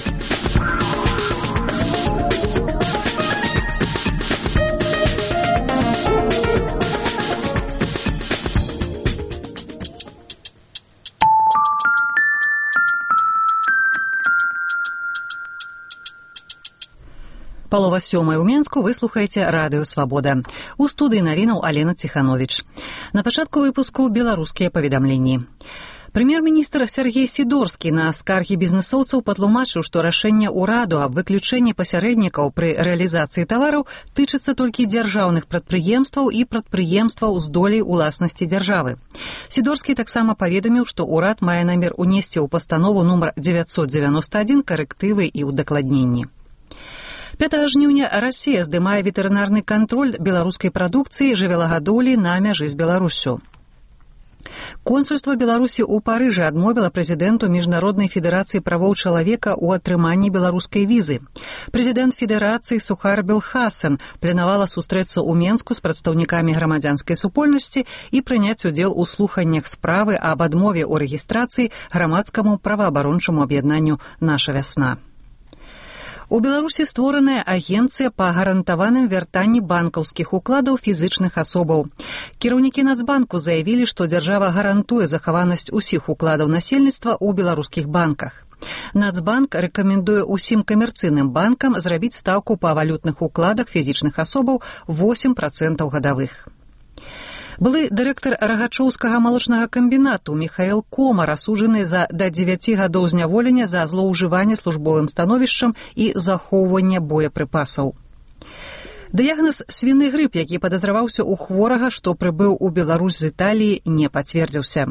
Палова сёмай у Менску, вы слухаеце радыё «Свабода». У студыі навінаў Алена Ціхановіч. На пачатку выпуску беларускія паведамленні. Прэм'ер-міністр Сергей Сідорскі на скаргі бізнэсоўцаў патлумачыў, што рашэнне ўраду аб выключэнні пасярэднікаў пры рэалізацыі тавараў тычыцца толькі дзяржаўных прадпрыемстваў і прадпрыемстваў з долей уласнасці дзяржавы. Сідорскі таксама паведаміў, што ўрад мае намер унесці ў пастанову нумар девятьсот девяносто один карэктывы і ўдакладненні. пятага жніўня Расія здымае ветэрынарны кантроль беларускай прадукцыі жывёлагадоўлі на мяжы з Беларуссю. Консульства Беларусі ў Парыжы адмовіла прэзідэнту Міжнароднай федэрацыі правоў чалавека ў атрыманні беларускай візы. Прэзідэнт федэрацыі Сухар Белхасен планавала сустрэцца ў Менску з прадстаўнікамі грамадзянскай супольнасці і прыняць удзел у слуханнях справы аб адмове ў рэгістрацыі грамадскаму праваабарончаму аб'яднанню «Наша вясна». У Беларусі створаная агенцыя па гарантаваным вяртанні банкаўскіх укладаў фізычных асобаў. Кіраўнікі Нацбанку заявілі, што дзяржава гарантуе захаванасць усіх укладаў насельніцтва ў беларускіх банках. Нацбанк рэкамендуе ўсім камерцыйным банкам зрабіць стаўку па валютных укладах фізічных асобаў восемь працэнтаў гадавых. Былы дырэктар Рагачоўскага малочнага камбінату Міхаэл Комар асуджаны за да дзевяці гадоў зняволення за злоўжыванне службовым становішчам і захоўванне боепрыпасаў. Дыягназ свіны грып, які падазраваўся ў хворага, што прыбыў у Беларусь з Італіі, не пацвердзіўся.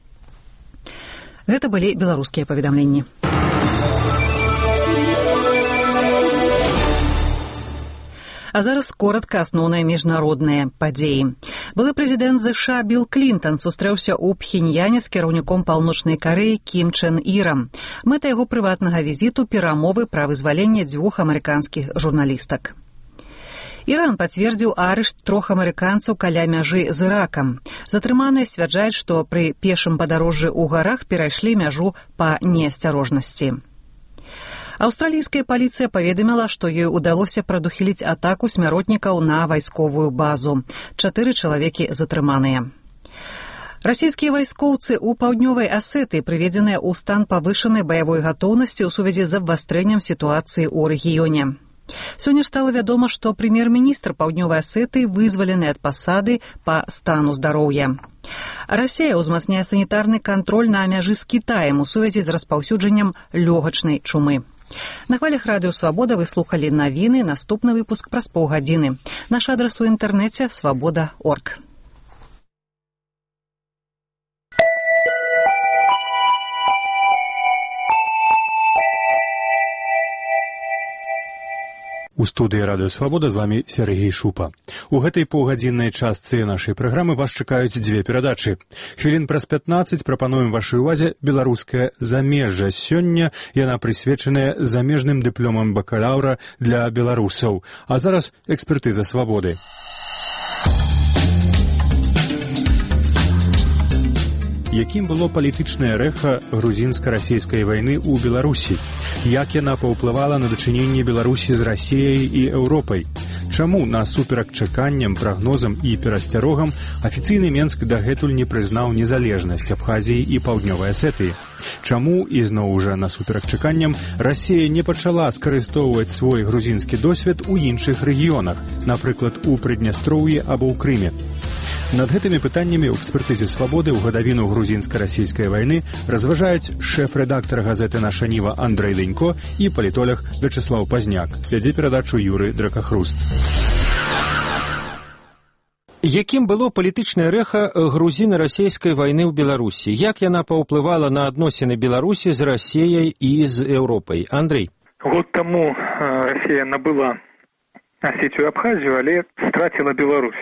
Гэта былі беларускія паведамленні. А зараз коротка асноўныя міжнародныя падзеі. Былы прэзідэнт ЗША Білл Клінтон сустрэўся ў Пхеньяне з кіраўніком Паўночнай Карэі Кім Чэн Ірам. Мэта яго прыватнага візіту перамовы пра вызваленне дзвюх амерыканскіх журналістак. Іран пацвердзіў арышт трох амерыканцаў каля мяжы з Іракам. Затрыманыя сцвярджаюць, што пры пешым падарожжы ў гарах перайшлі мяжу па неасцярожнасці. Аўстралійская паліцыя паведаміла, што ёй удалося прадухіліць атаку смяротнікаў на вайсковую базу. Чатыры чалавекі затрыманыя. Расійскія вайскоўцы ў паўднёвай Асетыі прыведзеныя ў стан павышанай баявой гатоўнасці ў сувязі з абвастрэннем сітуацыі ў рэгіёне. Сёння стала вядома, што прэм'ер-міністр паўднёвай Асетыі вызвалены ад пасады па стану здароўя. Расія ўзмацняе санітарны кантроль на мяжы з Кітаем у сувязі з распаўсюджаннем лёгачнай чумы. На хвалях радыё «Свабода» вы слухалі навіны, наступны выпуск праз паўгадзіны. Наш адрас у інтэрнэце свабода точка орг. У студыі радыё «Свабода» з вамі Сергей Шупа. У гэтай паўгадзіннай частцы нашай праграмы вас чакаюць дзве перадачы. Хвілін праз пятнаццаць прапануем вашай увазе беларускае замежжа. Сёння яна прысвечаная замежным дыпломам бакалаўра для беларусаў. А зараз экспертыза «Свабоды». Якім было палітычнае рэха грузінска-расійскай вайны ў Беларусі? Як яна паўплывала на дачыненне Беларусі з Расіяй і Еўропай? Чаму насуперак чаканням, прагнозам і перасцярогам афіцыйны Менск дагэтуль не прызнаў незалежнасць Абхазіі і Паўднёвай Асетыі? Чаму, ізноў жа насуперак чаканням, Расія не пачала скарыстоўваць свой грузінскі досвед у іншых рэгіёнах, напрыклад, у Прыднястроўі або ў Крыме? Над гэтымі пытаннямі ў экспертызе «Свабоды» ў гадавіну грузінска-расійскай вайны разважаюць шэф-рэдактар газеты «Наша Ніва» Андрэй Лінько і палітолог Вячеслав Пазняк. Вядзе перадачу Юрый Дракахруст. Якім было палітычнае рэха грузіна-расійскай вайны ў Беларусі? Як яна паўплывала на адносіны Беларусі з Расіяй і з Еўропай? Андрэй. Год таму Расія набыла Асетію і Абхазію, але страціла Беларусь.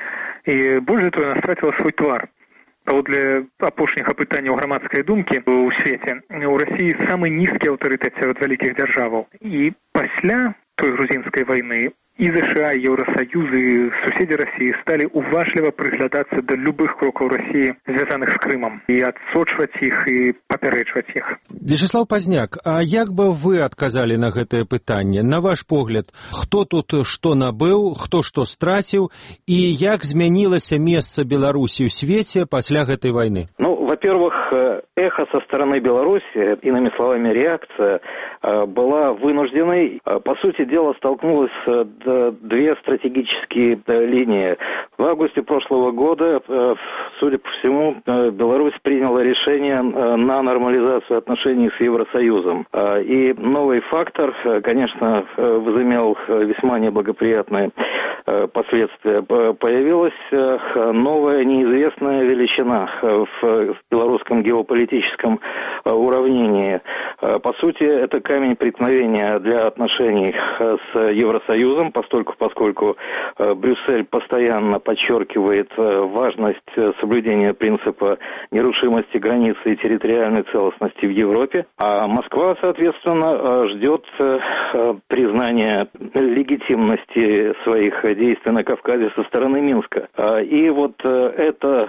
І больш за тое, яна страціла свой твар. Паводле апошніх апытанняў грамадскай думкі ў свеце, у Расіі самы нізкі аўтарытэт сярод вялікіх дзяржаваў. І пасля той грузінскай вайны і ЗША, і Еўрасаюз, і суседзі Расіі сталі уважліва прыглядацца да любых крокаў Расіі, звязаных з Крымам, і адсочваць іх, і папярэчваць іх. Вячеслав Пазняк, а як бы вы адказалі на гэтае пытанне? На ваш погляд, хто тут што набыў, хто што страціў, і як змянілася месца Беларусі ў свеце пасля гэтай вайны? Ну, во-первых, эхо со стороны Беларуси, иными словами, реакция была вынужденной. По сути дела, столкнулась две стратегические линии. В августе прошлого года, судя по всему, Беларусь приняла решение на нормализацию отношений с Евросоюзом. И новый фактор, конечно, возымел весьма неблагоприятные последствия. Появилась новая неизвестная величина в белорусском геополитическом уравнении. По сути, это камень преткновения для отношений с Евросоюзом, поскольку, поскольку Брюссель постоянно подчеркивает важность соблюдения принципа нерушимости границы и территориальной целостности в Европе, а Москва, соответственно, ждет признания легитимности своих действий на Кавказе со стороны Минска. И вот это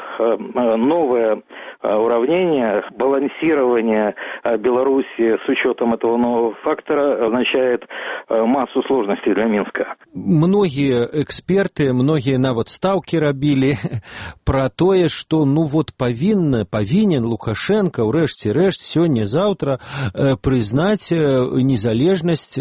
новое уравнение, балансирование Беларуси с учетом этого нового фактора означает массу сложностей для Минска. Многие эксперты, многие нават стаўкі рабілі пра тое, што ну вот павінна, павінен Лукашенко ўрэшце рэшт сёння-заўтра прызнаць незалежнасць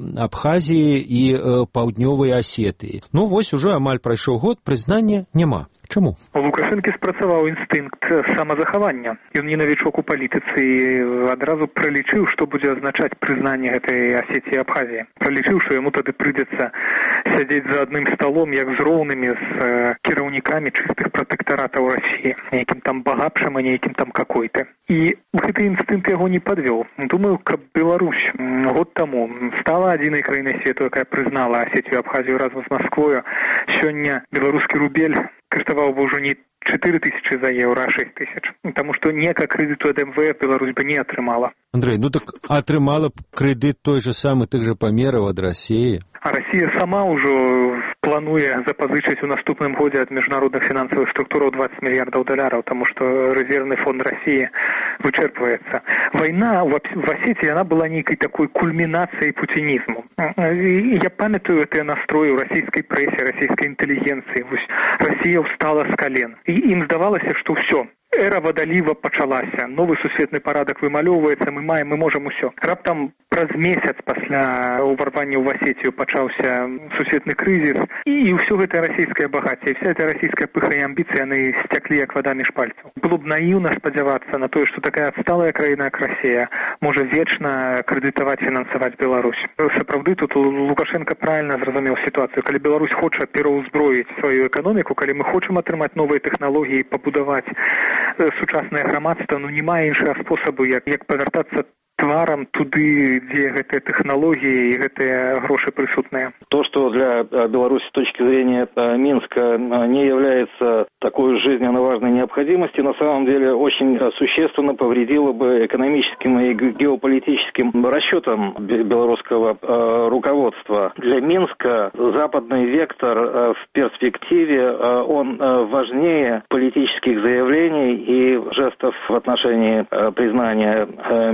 Абхазіі і Паўднёвай Асетыі. Ну вось ужо амаль прайшоў год, прызнання няма. Чаму? У Лукашэнкі спрацаваў інстынкт самазахавання. Ён не навічок у палітыцы і адразу пралічыў, што будзе азначаць прызнанне гэтай Асетіі і Абхазіі. Пралічыў, што яму тады прыйдзецца сядзець за адным сталом, як з роўнымі, з кіраўнікамі чыстых пратэктаратаў Расіі, нейкім там багапшым, а нейкім там какой-то. І гэты інстынкт яго не падвёў. Думаю, каб Беларусь год таму стала адзінай краінай свету, якая прызнала Асетію і Абхазію разам з Масквою, сёння беларускі рубель каштаваў бы ўжо не чатыры тысячы за еўра, а шэсць тысяч. Таму што ніякага крэдыту ад эм вэ эф Беларусь бы не атрымала. Андрэй, ну так атрымала б крэдыт той же самы, тых же памераў ад Расіі. А Расія сама ўжо плануе запазычыць у наступным годзе ад міжнародных фінансавых структураў двадцать мільярдаў даляраў, таму што рэзервны фонд Расіі вычэрпваецца. Вайна в Асетіі, яна была нейкай такой кульмінацыяй пуцінізму. І я памятаю гэтыя настроі ў расійскай прэсе, расійскай інтэлігенцыі. Вось Расія ўстала з кален. І ім здавалася, што ўсё. Эра вадаліва пачалася, новы сусветны парадак вымалёўваецца, мы маем, мы можам усё. Раптам праз месяц пасля ўварвання ў Асетію пачаўся сусветны крызіс, і ўсё гэтае расійскае багацце, вся эта расійская пыха і амбіцыі, яны сцяклі як вада між пальцаў. Было б наіўна спадзявацца на тое, што такая адсталая краіна, як Расія, можа вечна крэдытаваць, фінансаваць Беларусь. Сапраўды, тут Лукашенко правільна зразумеў сітуацыю. Калі Беларусь хоча пераўзброіць сваю эканоміку, калі мы хочам атрымаць новыя тэхналогіі, пабудаваць сучаснае грамадства, ну няма іншага спосабу, як, як павяртацца тварам туды, дзе гэтыя тэхналогіі і гэтыя грошы прысутныя. То, что для Беларуси с точки зрения Минска не является такой жизненно важной необходимостью, на самом деле очень существенно повредило бы экономическим и геополитическим расчетам белорусского руководства. Для Минска западный вектор в перспективе, он важнее политических заявлений и жестов в отношении признания мятежных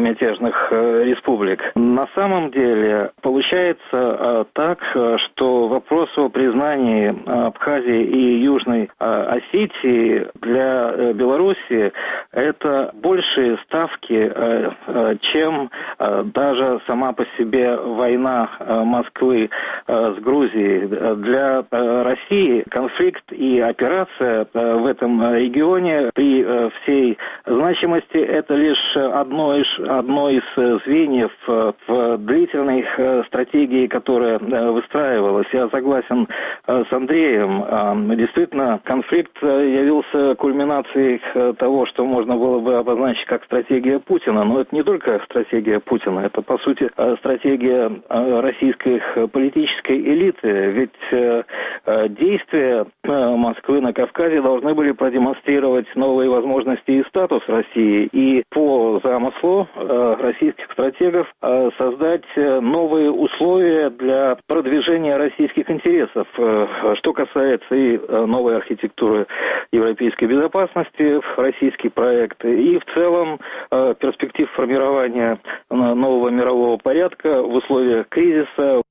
Соединенных Республик. На самом деле получается так, что вопрос о признании Абхазии и Южной Осетии для Беларуси это большие ставки, чем даже сама по себе война Москвы с Грузией. Для России конфликт и операция в этом регионе при всей значимости это лишь одно из, одно из звеньев в длительной стратегии, которая выстраивалась. Я согласен с Андреем. Действительно, конфликт явился кульминацией того, что можно было бы обозначить как стратегия Путина. Но это не только стратегия Путина, это, по сути, стратегия российской политической элиты. Ведь действия Москвы на Кавказе должны были продемонстрировать новые возможности и статус России. И по замыслу российских стратегов создать новые условия для продвижения российских интересов. Что касается и новой архитектуры европейской безопасности, российский проект, и в целом перспектив формирования нового мирового порядка в условиях кризиса.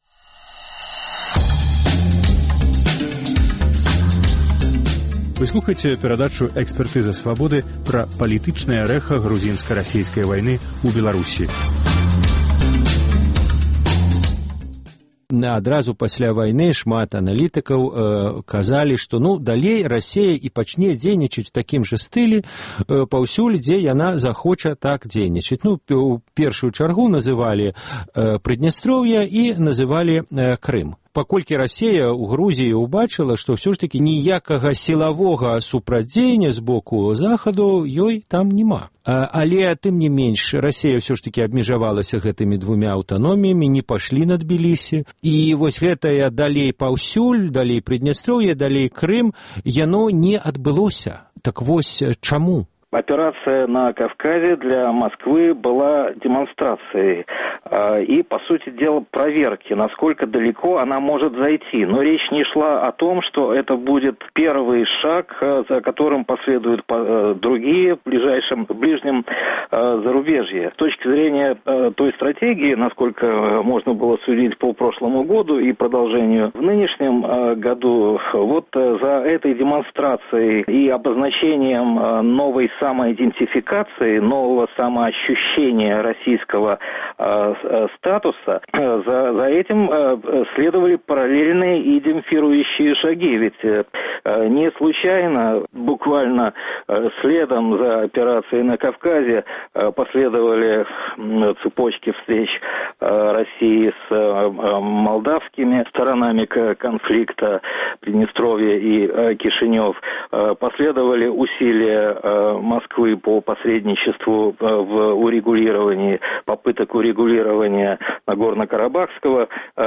Вы слухаеце перадачу «Экспертыза свабоды» пра палітычнае рэха грузінска-расійскай вайны ў Беларусі. Адразу пасля вайны шмат аналітыкаў э, казалі, што ну далей Расія і пачне дзейнічаць у такім жа стылі э, паўсюль, дзе яна захоча так дзейнічаць. Ну, у першую чаргу называлі э, Прыднястроўе і называлі э, Крым. Паколькі Расія ў Грузіі ўбачыла, што ўсё ж такі ніякага сілавога супрацьдзеяння з боку захаду ёй там няма. Але, тым не менш, Расія ўсё ж такі абмежавалася гэтымі двумя аўтаноміямі, не пашлі на Тбілісі. І вось гэтае далей паўсюль, далей Прыднястроўе, далей Крым, яно не адбылося. Так вось чаму? Операция на Кавказе для Москвы была демонстрацией и, по сути дела, проверки, насколько далеко она может зайти. Но речь не шла о том, что это будет первый шаг, за которым последуют другие в ближайшем, в ближнем зарубежье. С точки зрения той стратегии, насколько можно было судить по прошлому году и продолжению в нынешнем году, вот за этой демонстрацией и обозначением новой самоидентификации, нового самоощущения российского э, статуса, э, за, за этим э, следовали параллельные и демпфирующие шаги. Ведь э, не случайно, буквально э, следом за операцией на Кавказе э, последовали э, цепочки встреч э, России с э, молдавскими сторонами конфликта Приднестровья и э, Кишинев. Э, последовали усилия э, Москвы по посредничеству в урегулировании, попыток урегулирования Нагорно-Карабахского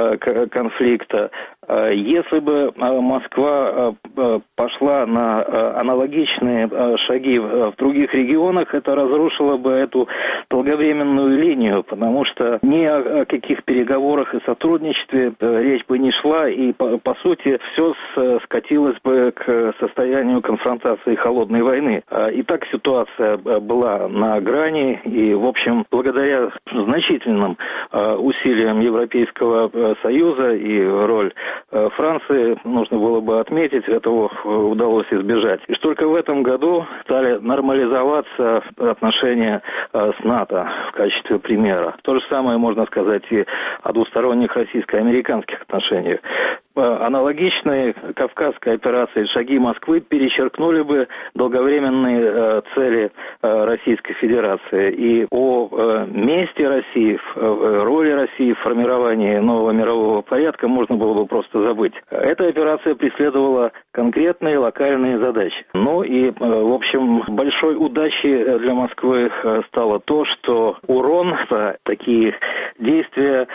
конфликта. Если бы Москва пошла на аналогичные шаги в других регионах, это разрушило бы эту долговременную линию, потому что ни о каких переговорах и сотрудничестве речь бы не шла, и, по, по сути, все скатилось бы к состоянию конфронтации холодной войны. И так ситуация была на грани, и, в общем, благодаря значительным усилиям Европейского Союза и роль Франции, нужно было бы отметить, этого удалось избежать. И только в этом году стали нормализоваться отношения с НАТО в качестве примера. То же самое можно сказать и о двусторонних российско-американских отношениях. Аналогичные Кавказской операции шаги Москвы перечеркнули бы долговременные э, цели э, Российской Федерации. И о э, месте России, э, роли России в формировании нового мирового порядка можно было бы просто забыть. Эта операция преследовала конкретные локальные задачи. Ну и, э, в общем, большой удачей для Москвы стало то, что урон за такие действия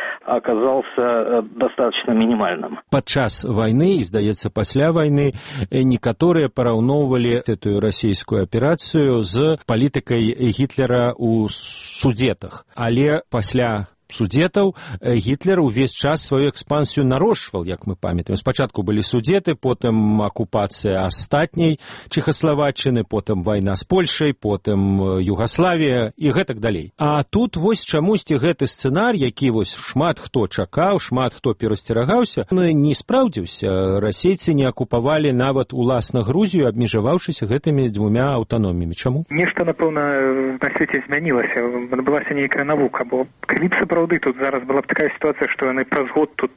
оказался достаточно минимальным. Падчас вайны і, здаецца, пасля вайны некаторыя параўноўвалі эту расійскую аперацыю з палітыкай Гітлера ў Судетах. Але пасля судетаў, Гітлер увесь час сваю экспансію нарошваў, як мы памятаем. Спачатку былі судеты, потым акупацыя астатняй Чехаславаччыны, потым вайна з Польшай, потым Югаславія і гэтак далей. А тут вось чамусьці гэты сцэнар, які вось шмат хто чакаў, шмат хто перасцерагаўся, ну, не спраўдзіўся. Расейцы не акупавалі нават уласна Грузію, абмежаваўшыся гэтымі двумя аўтаноміямі. Чаму? Нешта, напэўна, на свеце змянілася. Адбылася нейкая навука, бо калі б сапраўды тут зараз была б такая сітуацыя, што яны праз год тут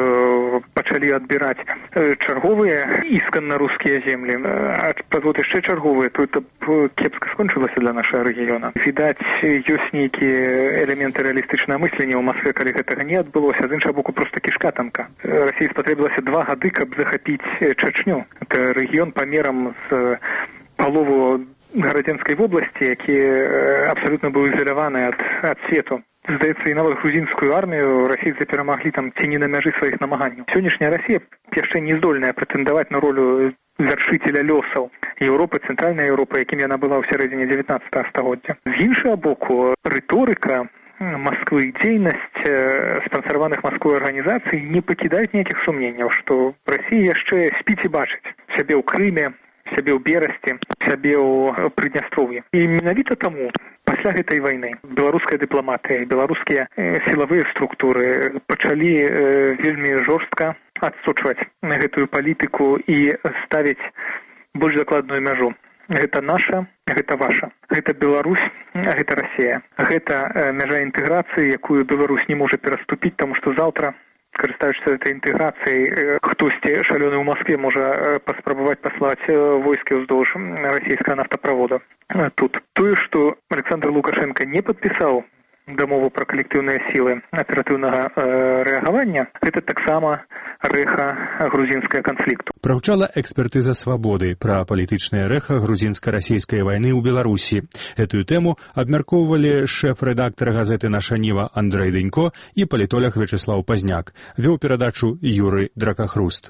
э, пачалі адбіраць э, чарговыя ісканна рускія землі, а праз год яшчэ чарговыя, то это б кепска скончылася для нашага рэгіёна. Відаць, ёсць нейкія элементы рэалістычнага мыслення ў Маскве, калі гэтага не адбылося. З іншага боку, проста кішка тамка. Расіі спатрэбілася два гады, каб захапіць Чачню. Это рэгіён памерам з палову Гарадзенскай вобласці, які абсалютна быў ізаляваны ад, ад свету. Здаецца, і нават грузінскую армію расейцы перамаглі там ці не на мяжы сваіх намаганняў. Сённяшняя Расія яшчэ не здольная прэтэндаваць на ролю вяршыцеля лёсаў Еўропы, цэнтральнай Еўропы, якім яна была ў сярэдзіне дзевятнаццатага стагоддзя. З іншага боку, рыторыка Москвы, дзейнасць спансараваных Москвой арганізацый не пакідаюць ніякіх сумненняў, што Расія яшчэ спіць і бачыць сябе ў Крыме, сябе ў Берасці, сябе ў Прыднястроўі. І менавіта таму пасля гэтай вайны беларуская дыпламатыя, беларускія сілавыя структуры пачалі вельмі жорстка адсочваць гэтую палітыку і ставіць больш дакладную мяжу. Гэта наша, гэта ваша. Гэта Беларусь, гэта Расія. Гэта мяжа інтэграцыі, якую Беларусь не можа пераступіць, таму што заўтра, карыстаючыся гэтай інтэграцыяй, хтосьці шалёны ў Маскве можа паспрабаваць паслаць войскі ўздоўж расійскага нафтаправода. Тут тое, што Александр Лукашенко не падпісаў дамову пра калектыўныя сілы аператыўнага э, рэагавання, гэта таксама рэха грузінскага канфлікту. Прагучала экспертыза «Свабоды» пра палітычнае рэха грузінска-расійскай вайны ў Беларусі. Гэтую тэму абмяркоўвалі шэф-рэдактар газеты «Наша Ніва» Андрэй Дэнько і палітолог Вячеслаў Пазняк. Вёў перадачу Юрый Дракахруст.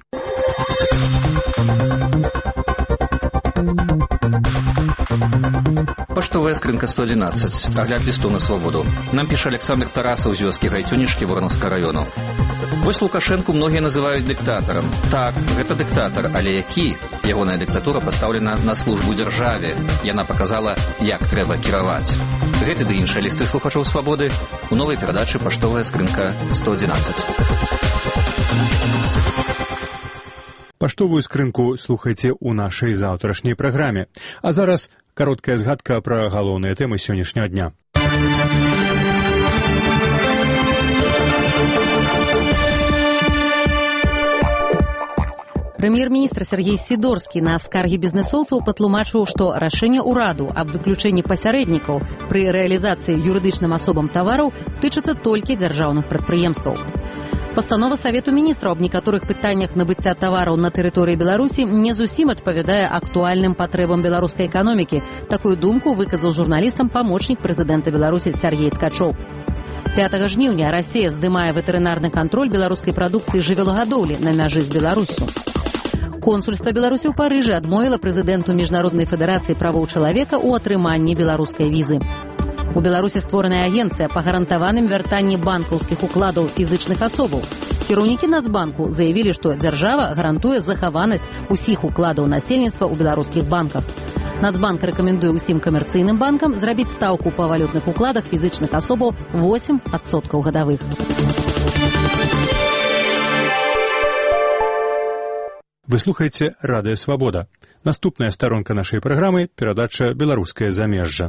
Паштовая скрынка сто одиннадцать. Агляд лісту на свабоду. Нам піша Александр Тарасаў з вёскі Гайцюнішкі Воронаўскага раёну. Вось Лукашэнку многія называюць дыктатарам. Так, гэта дыктатар, але які? Ягоная дыктатура пастаўлена на службу дзяржаве. Яна паказала, як трэба кіраваць. Гэты ды іншыя лісты слухачоў свабоды у новай перадачы «Паштовая скрынка сто одиннадцать». Паштовую скрынку слухайце ў нашай заўтрашняй праграме. А зараз кароткая згадка пра галоўныя тэмы сённяшняга дня. Прэм'ер-міністр Сергей Сідорскі на скаргі бізнэсоўцаў патлумачыў, што рашэнне ўраду аб выключэнні пасярэднікаў пры рэалізацыі юрыдычным асобам тавараў тычыцца толькі дзяржаўных прадпрыемстваў. Пастанова Савету міністраў аб некаторых пытаннях набыцця тавараў на тэрыторыі Беларусі не зусім адпавядае актуальным патрэбам беларускай эканомікі. Такую думку выказаў журналістам памочнік прэзідэнта Беларусі Сяргей Ткачоў. пятага жніўня Расія здымае ветэрынарны кантроль беларускай прадукцыі жывёлагадоўлі на мяжы з Беларусю. Консульства Беларусі ў Парыжы адмовіла прэзідэнту Міжнароднай федэрацыі правоў чалавека ў атрыманні беларускай візы. У Беларусі створаная агенцыя па гарантаваным вяртанні банкаўскіх укладаў фізычных асобаў. Кіраўнікі Нацбанку заявілі, што дзяржава гарантуе захаванасць усіх укладаў насельніцтва ў беларускіх банках. Нацбанк рэкамендуе ўсім камерцыйным банкам зрабіць стаўку па валютных укладах фізычных асобаў восемь адсоткаў гадавых. Вы слухаеце Радыё Свабода. Наступная старонка нашай праграмы – перадача «Беларускае замежжа».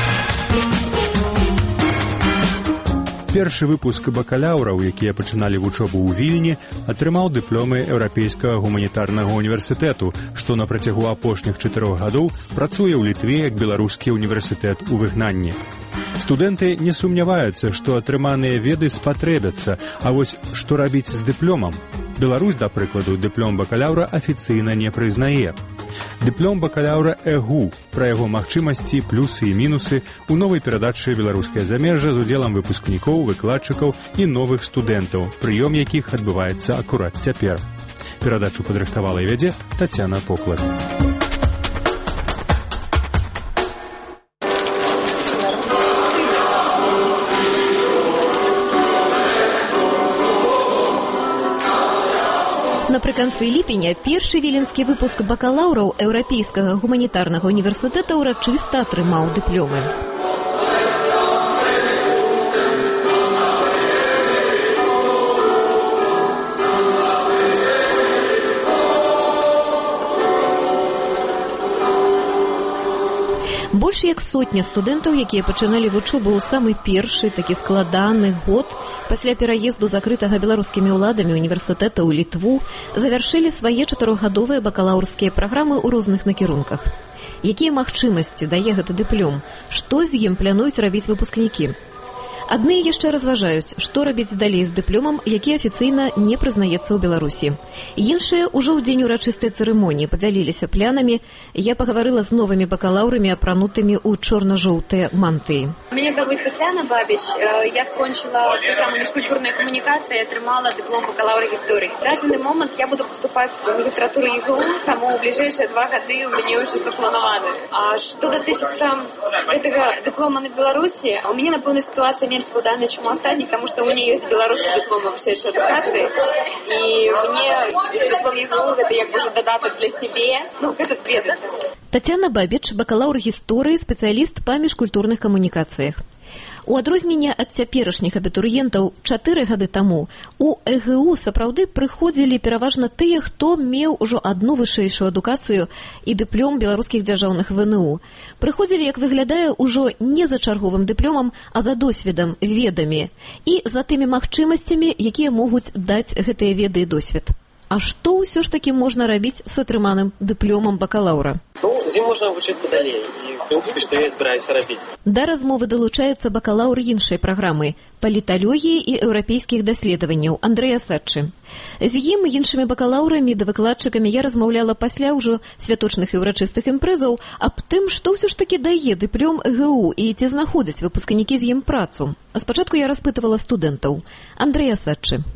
Першы выпуск бакалаўраў, якія пачыналі вучобу ў Вільні, атрымаў дыпломы Еўрапейскага гуманітарнага універсітэту, што на працягу апошніх чатырох гадоў працуе ў Літве як беларускі універсітэт у выгнанні. Студэнты не сумняваюцца, што атрыманыя веды спатрэбяцца, а вось што рабіць з дыпломам? Беларусь, да прыкладу, дыплом бакалаўра афіцыйна не прызнае. Дыплом бакалаўра ЭГУ, пра яго магчымасці, плюсы і мінусы у новай перадачы «Беларускае замежжа» з удзелам выпускнікоў, выкладчыкаў і новых студэнтаў, прыём якіх адбываецца акурат цяпер. Перадачу падрыхтавала і вядзе Тацяна Поклад. Напрыканцы ліпеня першы віленскі выпуск бакалаўраў Еўрапейскага гуманітарнага універсітэта ўрачыста атрымаў дыплёмы. Больш як сотня студэнтаў, якія пачыналі вучобу ў самы першы такі складаны год пасля пераезду закрытага беларускімі ўладамі універсітэта ў Літву, завяршылі свае чатырохгадовыя бакалаўрскія праграмы ў розных накірунках. Якія магчымасці дае гэты дыплём? Што з ім плануюць рабіць выпускнікі? Адны яшчэ разважаюць, што рабіць далей з дыплёмам, які афіцыйна не прызнаецца ў Беларусі. Іншыя ўжо ў дзень урачыстай цырымоніі падзяліліся планамі. Я пагаварыла з новымі бакалаўрамі, апранутымі ў чорна-жоўтыя мантыі. Меня зовут Татьяна Бабич. Я скончила программу межкультурной коммуникации и отрымала диплом бакалавра истории. В данный момент я буду поступать в магистратуру ЕГУ, тому в ближайшие два года у меня уже запланованы. А что дотычется этого диплома на Беларуси, у меня, напевно, ситуация меньше складана, чем у остальных, потому что у меня есть белорусский диплом высшей эдукации, и мне диплом ЕГУ это як бы уже додаток для себе, ну, это предмет. Татьяна Бабич, бакалаўр гісторыі, спецыяліст па міжкультурных камунікацыях. У адрозненне ад цяперашніх абітурыентаў чатыры гады таму у ЭГУ сапраўды прыходзілі пераважна тыя, хто меў ужо адну вышэйшую адукацыю і дыплём беларускіх дзяржаўных ВНУ. Прыходзілі, як выглядае, ужо не за чарговым дыплёмам, а за досведам, ведамі і за тымі магчымасцямі, якія могуць даць гэтыя веды і досвед. А што ўсё ж такі можна рабіць з атрыманым дыплёмам бакалаўра? Ну, з ім можна вучыцца далей. І, в прынцыпе, што я збіраюся рабіць. Да размовы далучаецца бакалаўр іншай праграмы паліталогіі і еўрапейскіх даследаванняў Андрэя Саччы. З ім і іншымі бакалаўрамі да выкладчыкамі я размаўляла пасля ўжо святочных і ўрачыстых імпрэзаў аб тым, што ўсё ж такі дае дыплём ЭГУ і ці знаходзяць выпускнікі з ім працу. Спачатку я распытывала студэнтаў. Андрэя Саччы.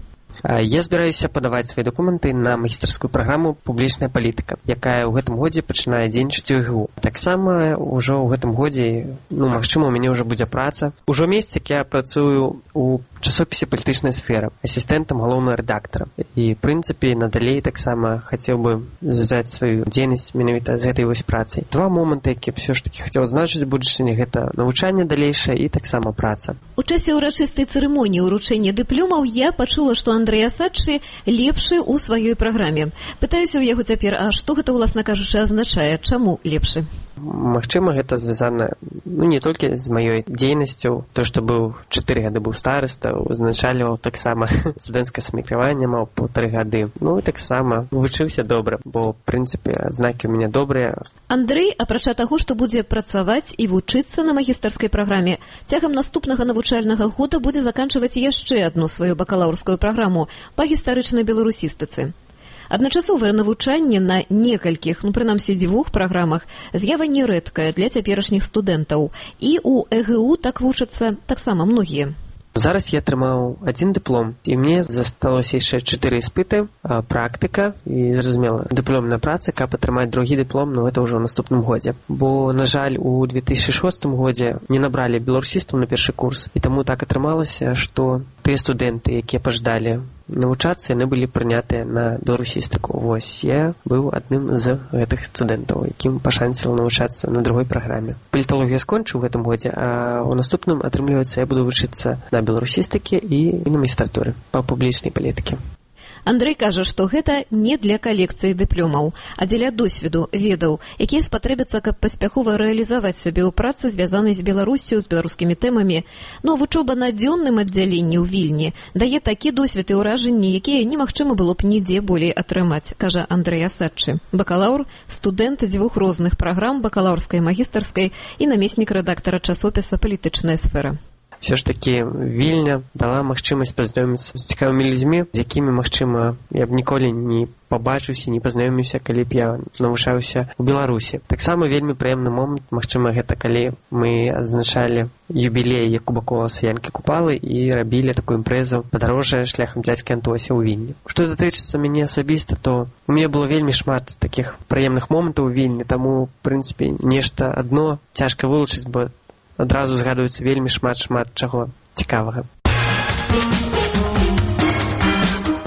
Я збіраюся падаваць свае дакументы на магістарскую праграму «Публічная палітыка», якая ў гэтым годзе пачынае дзейнічаць у ЭГУ. Таксама ўжо ў гэтым годзе, ну, магчыма, у мяне ўжо будзе праца. Ужо месяц, як я працую у часопісе «Палітычная сфера», асістэнтам галоўнага рэдактара. І, в прынцыпе, надалей таксама хацеў бы звязаць сваю дзейнасць менавіта з гэтай вось працай. Два моманты, якія ўсё ж такі хацеў адзначыць будучыні, гэта навучанне далейшае і таксама праца. У часе ўрачыстай цырымоніі ўручэння дыплёмаў я пачула, што Андрэя Саччы лепшы ў сваёй праграме. Пытаюся ў яго цяпер, а што гэта, уласна кажучы, азначае? Чаму лепшы? Магчыма, гэта звязана, ну, не толькі з маёй дзейнасцю, то, што быў чатыры гады быў стараста, узначальваў таксама студэнцкае самакіраванне, маў паўтары гады. Ну, і таксама вучыўся добра, бо, в прынцыпе, адзнакі ў мяне добрыя. Андрэй, апрача таго, што будзе працаваць і вучыцца на магістарскай праграме, цягам наступнага навучальнага года будзе заканчваць яшчэ адну сваю бакалаўрскую праграму па гістарычнай беларусістыцы. Адначасовае навучанне на некалькіх, ну, прынамсі дзвюх праграмах з'ява нерэдкая для цяперашніх студэнтаў. І ў ЭГУ так вучацца таксама многія. Зараз я атрымаў адзін дыплом, і мне засталося яшчэ чатыры іспыты, практыка і, зразумела, дыпломная праца, каб атрымаць другі дыплом, ну, гэта ўжо ў наступным годзе. Бо, на жаль, у две тысячы шостым годзе не набралі беларусістаў на першы курс, і таму так атрымалася, што тыя студэнты, якія пажадалі навучацца, яны былі прынятыя на беларусістыку. Вось, я быў адным з гэтых студэнтаў, якім пашанціла навучацца на другой праграме. Паліталогію я скончыў у гэтым годзе, а ў наступным, атрымліваецца, я буду вучыцца на беларусістыкі і на магістратуры па публічнай палітыкі. Андрэй кажа, што гэта не для калекцыі дыплёмаў, а дзеля досведу, ведаў, якія спатрэбяцца, каб паспяхова рэалізаваць сабе ў працы, звязанай з Беларусю, з беларускімі тэмамі. Ну, вучоба на дзённым аддзяленні ў Вільні дае такі досвед і ўражанні, якія немагчыма было б нідзе болей атрымаць, кажа Андрэя Саччы. Бакалаўр, студэнт дзвюх розных праграм, бакалаўрскай, магістарскай і намеснік рэдактара часопіса «Палітычная сфера». Все ж таки Вільня дала магчымасць пазнаёміцца з цікавымі людзьмі, з якімі, магчыма, я б ніколі не пабачыўся, не пазнаёміўся, калі б я навучаўся ў Беларусі. Таксама вельмі прыемны момант, магчыма, гэта калі мы адзначалі юбілей Якуба Коласа, Янкі Купалы і рабілі такую імпрэзу падарожжа шляхам дзядзькі Антося ў Вільні. Што датычыцца мяне асабіста, то у мяне было вельмі шмат такіх прыемных момантаў у Вільні, таму, в прынцыпе, нешта адно цяжка вылучыць, бо адразу згадваецца вельмі шмат-шмат чаго цікавага.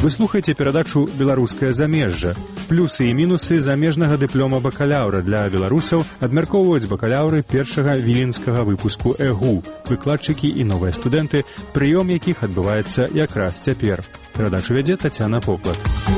Вы слухаеце перадачу «Беларускае замежжа». Плюсы і мінусы замежнага дыплома бакалаўра для беларусаў абмяркоўваюць бакалаўры першага віленскага выпуску ЭГУ, выкладчыкі і новыя студэнты, прыём якіх адбываецца якраз цяпер. Перадачу вядзе Тацяна Поплат.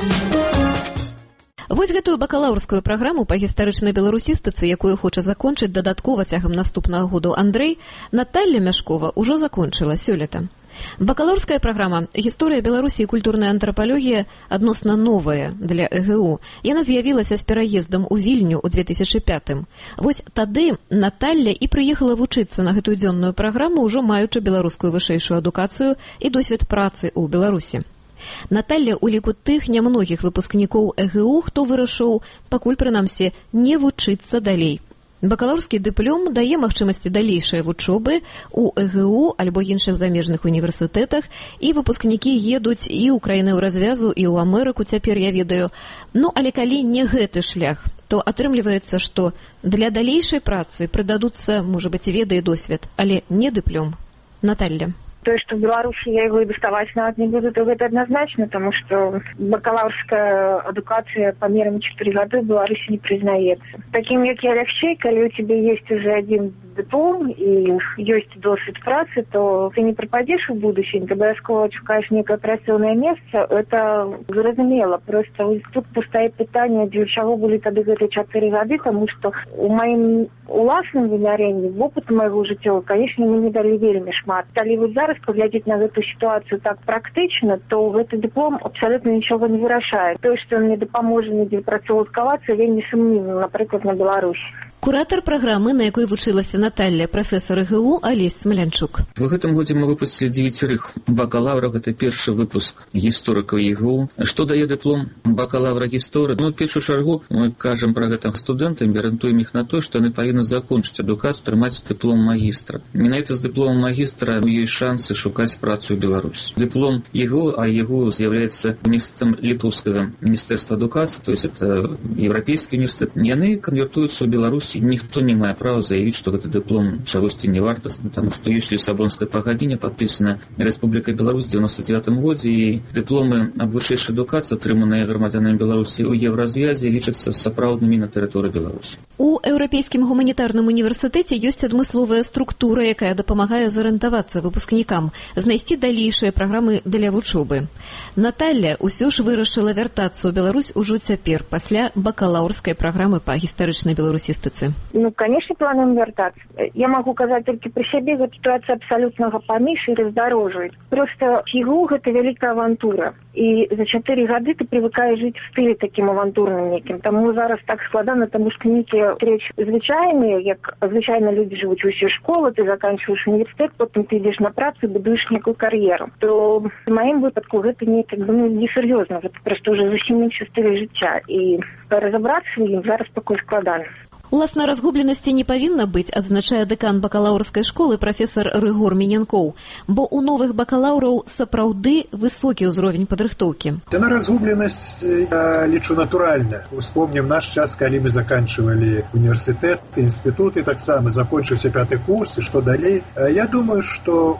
Вось гэтую бакалаўрскую праграму па гістарычнай беларусістыцы, якую хоча закончыць дадаткова цягам наступнага году Андрэй, Наталля Мяшкова ўжо закончыла сёлета. Бакалаўрская праграма «Гісторыя Беларусі і культурная антрапалогія» адносна новая для ЭГУ. Яна з'явілася з пераездам у Вільню ў две тысячы пятым. Вось тады Наталля і прыехала вучыцца на гэтую дзённую праграму, ўжо маючы беларускую вышэйшую адукацыю і досвед працы ў Беларусі. Наталля ў ліку тых нямногіх выпускнікоў ЭГУ, хто вырашыў, пакуль прынамсі, не вучыцца далей. Бакалаўрскі дыплом дае магчымасці далейшай вучобы ў ЭГУ альбо іншых замежных універсітэтах, і выпускнікі едуць і ў краіны ў развязу, і ў Амерыку, цяпер я ведаю. Ну, але калі не гэты шлях, то атрымліваецца, што для далейшай працы прыдадуцца, можа быць, веды і досвед, але не дыплом. Наталля. То, что в Беларуси я его и доставать нават не буду, то это однозначно, потому что бакалаврская адукация по мерам четыре года в Беларуси не признается. Таким, как я легче, когда у тебя есть уже один диплом и есть досвид працы, то ты не пропадешь в будущем, ты обовязково шукаешь некое працоўнае месца, это зразумела. Просто тут постает питание, для чего были тогда эти четыре года, потому что у моим уласным вымяренні, в опыт моего жыцця, конечно, мы не дали вельмі шмат. Калі вот зараз поглядеть на эту ситуацию так практично, то этот диплом абсолютно ничего не вырашает. То, что он мне дапаможа недзе працаўладкавацца, вельмі сумнівна, напрыклад, на Беларусь. Куратор праграмы, на якой вучылася Наталля, прафесор ЭГУ Алесь Смалянчук. В гэтым годзе мы выпусцілі дзевяцерых бакалаўраў, гэта першы выпуск гісторыкаў ЕГУ. Што дае дыплом бакалаўра гісторыі? Ну, в першую чаргу мы кажам пра гэта студэнтам, арыентуем іх на то, што яны павінны закончыць адукацыю, атрымаць дыплом магістра. Менавіта з дыпломам магістра ёсць шансы шукаць працу ў Беларусі. Дыплом ЕГУ, а ЕГУ з'яўляецца універсітэтам літоўскага міністэрства адукацыі, то есть это еўрапейскі універсітэт. Яны канвертуюцца ў Беларусі. Никто не имеет права заявить, что этот диплом чагосьці не вартасны, потому что есть Лиссабонское погодинне, подписанное Республикой Беларусь в девяносто девятом году, и дипломы об вышэйшай адукацыі, атрыманыя грамадзянамі Беларусі ў Еўразвязе, лічацца сапраўднымі на тэрыторыі Беларусі. У Еўрапейскім гуманітарным універсітэце ёсць адмысловая структура, якая дапамагае зарыентавацца выпускнікам, знайсці далейшыя праграмы для вучобы. Наталля ўсё ж вырашыла вяртацца ў Беларусь ужо цяпер, пасля бакалаўрскай праграмы па гістарычнай беларусістыцы. Ну, конечно, плануем вертаться. Я могу сказать только при себе, что ситуация абсолютного поміша и раздорожия. Просто ЕГУ – это великая авантура. И за четыре года ты привыкаешь жить в стиле таким авантурным неким. Тому зараз так складано, потому что некие встречи звычайные, как звычайно люди живут в школу, ты заканчиваешь университет, потом ты идешь на працу и будуешь некую карьеру. То в моем выпадку это не, как бы, ну, несерьезно. Это просто уже зовсім інший стиль життя. И разобраться в ним зараз такой складано. Уласна, разгубленасці не павінна быць, адзначае дэкан бакалаўрскай школы прафесор Рыгор Мінянкоў, бо ў новых бакалаўраў сапраўды высокі ўзровень падрыхтоўкі. Яна разгубленасць, я лічу, натуральна. Успомнім наш час, калі мы заканчивали універсітэт, інстытут, і таксама закончыўся пяты курс, і што далей. Я думаю, што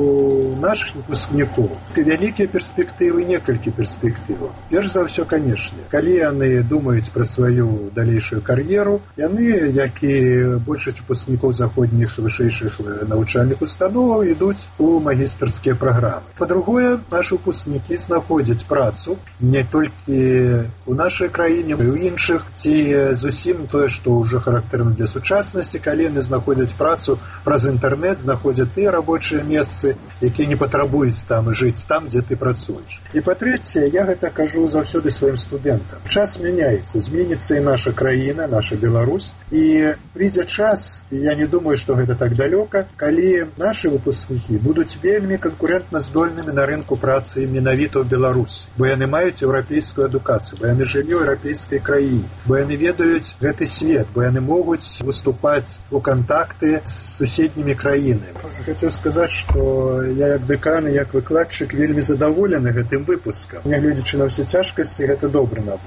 у нашых выпускнікоў вялікія перспектывы, некалькі перспектываў. Перш за ўсё, канешне, калі яны думаюць пра сваю далейшую кар'еру, яны, як і большасць выпускнікоў заходніх вышэйшых навучальных установаў, ідуць у магістарскія праграмы. Па-другое, нашы выпускнікі знаходзяць працу не толькі у нашай краіне, а і ў іншых, ці зусім тое, што ўжо характэрна для сучаснасці, калі яны знаходзяць працу праз інтэрнэт, знаходзяць тыя рабочыя месцы, якія не патрабуюць там жыць там, дзе ты працуеш. І па-трэцяе, я гэта кажу заўсёды сваім студэнтам. Час мяняецца, зменіцца і наша краіна, наша Беларусь. І прыйдзе час, і я не думаю, што гэта так далёка, калі нашы выпускнікі будуць вельмі канкурэнтна здольнымі на рынку працы менавіта ў Беларусі, бо яны маюць еўрапейскую адукацыю, бо яны жылі ў еўрапейскай краіне, бо яны ведаюць гэты свет, бо яны могуць выступаць у кантакты з суседнімі краінамі. Хацеў сказаць, што я як дэкан і як выкладчык вельмі задаволены гэтым выпускам. Нягледзячы на ўсе цяжкасці, гэта добры набор.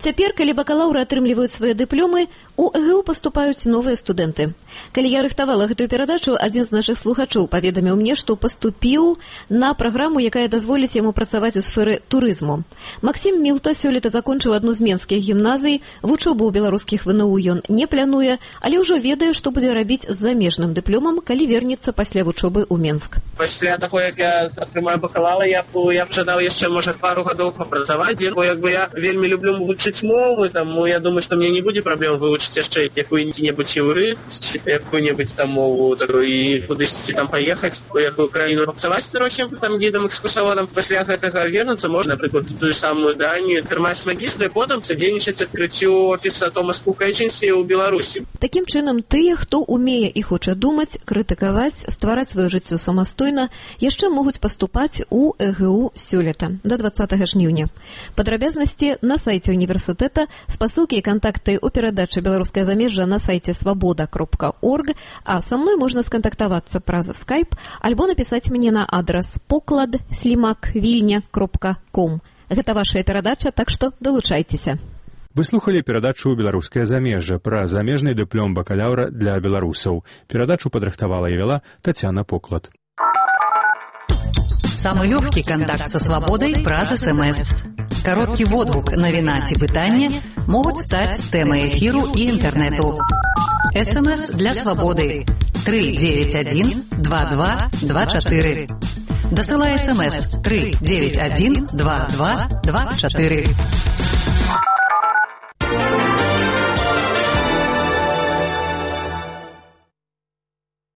Цяпер, калі бакалаўры атрымліваюць свае дыпломы, у ЭГУ паступаюць новыя студэнты. Калі я рыхтавала гэтую перадачу, адзін з нашых слухачоў паведаміў мне, што паступіў на праграму, якая дазволіць яму працаваць у сферы турызму. Максім Мілта сёлета закончыў адну з менскіх гімназій, вучобу ў беларускіх ВНУ ён не плануе, але ўжо ведае, што будзе рабіць з замежным дыпломам, калі вернецца пасля вучобы ў Менск. Пасля таго, як я атрымаю бакалаўра, я б я б жадаў яшчэ, можа, пару гадоў папрацаваць, бо як бы я вельмі люблю вывучыць мовы, таму я думаю, што мне не будзе праблем вывучыць яшчэ якую-небудзь еўрыт, якую-небудзь там мову такую, і кудысьці там паехаць, у якую краіну працаваць трохі, там гідам, экскурсаводам. Пасля гэтага вернуцца можна, напрыклад, тую самую Данію, атрымаць магістра, і потым садзейнічаць адкрыццю офіса Thomas Cook Agency ў Беларусі. Такім чынам, тыя, хто умее і хоча думаць, крытыкаваць, ствараць сваё жыццё самастойна, яшчэ могуць паступаць у ЭГУ сёлета, да дваццатага жніўня. Падрабязнасці на сайце універсітэта, спасылкі і кантакты ў перадачы «Беларускае замежжа» на сайце свабода кропка орг, а са мной можна скантактавацца праз скайп альбо напісаць мне на адрас поклад слімак вільня кропка ком. Гэта вашая перадача, так што далучайцеся. Вы слухалі перадачу «Беларускае замежжа» пра замежны дыплом бакалаўра для беларусаў. Перадачу падрыхтавала і вяла Тацяна Поклад. Самый легкий контакт со свободой праз СМС. Короткий водгук, навіна ці пытанне могуць стаць тэмай эфіру і інтэрнэту. СМС для свободы три девять один два два два четыре. Дасылай СМС три девять один два два два четыре.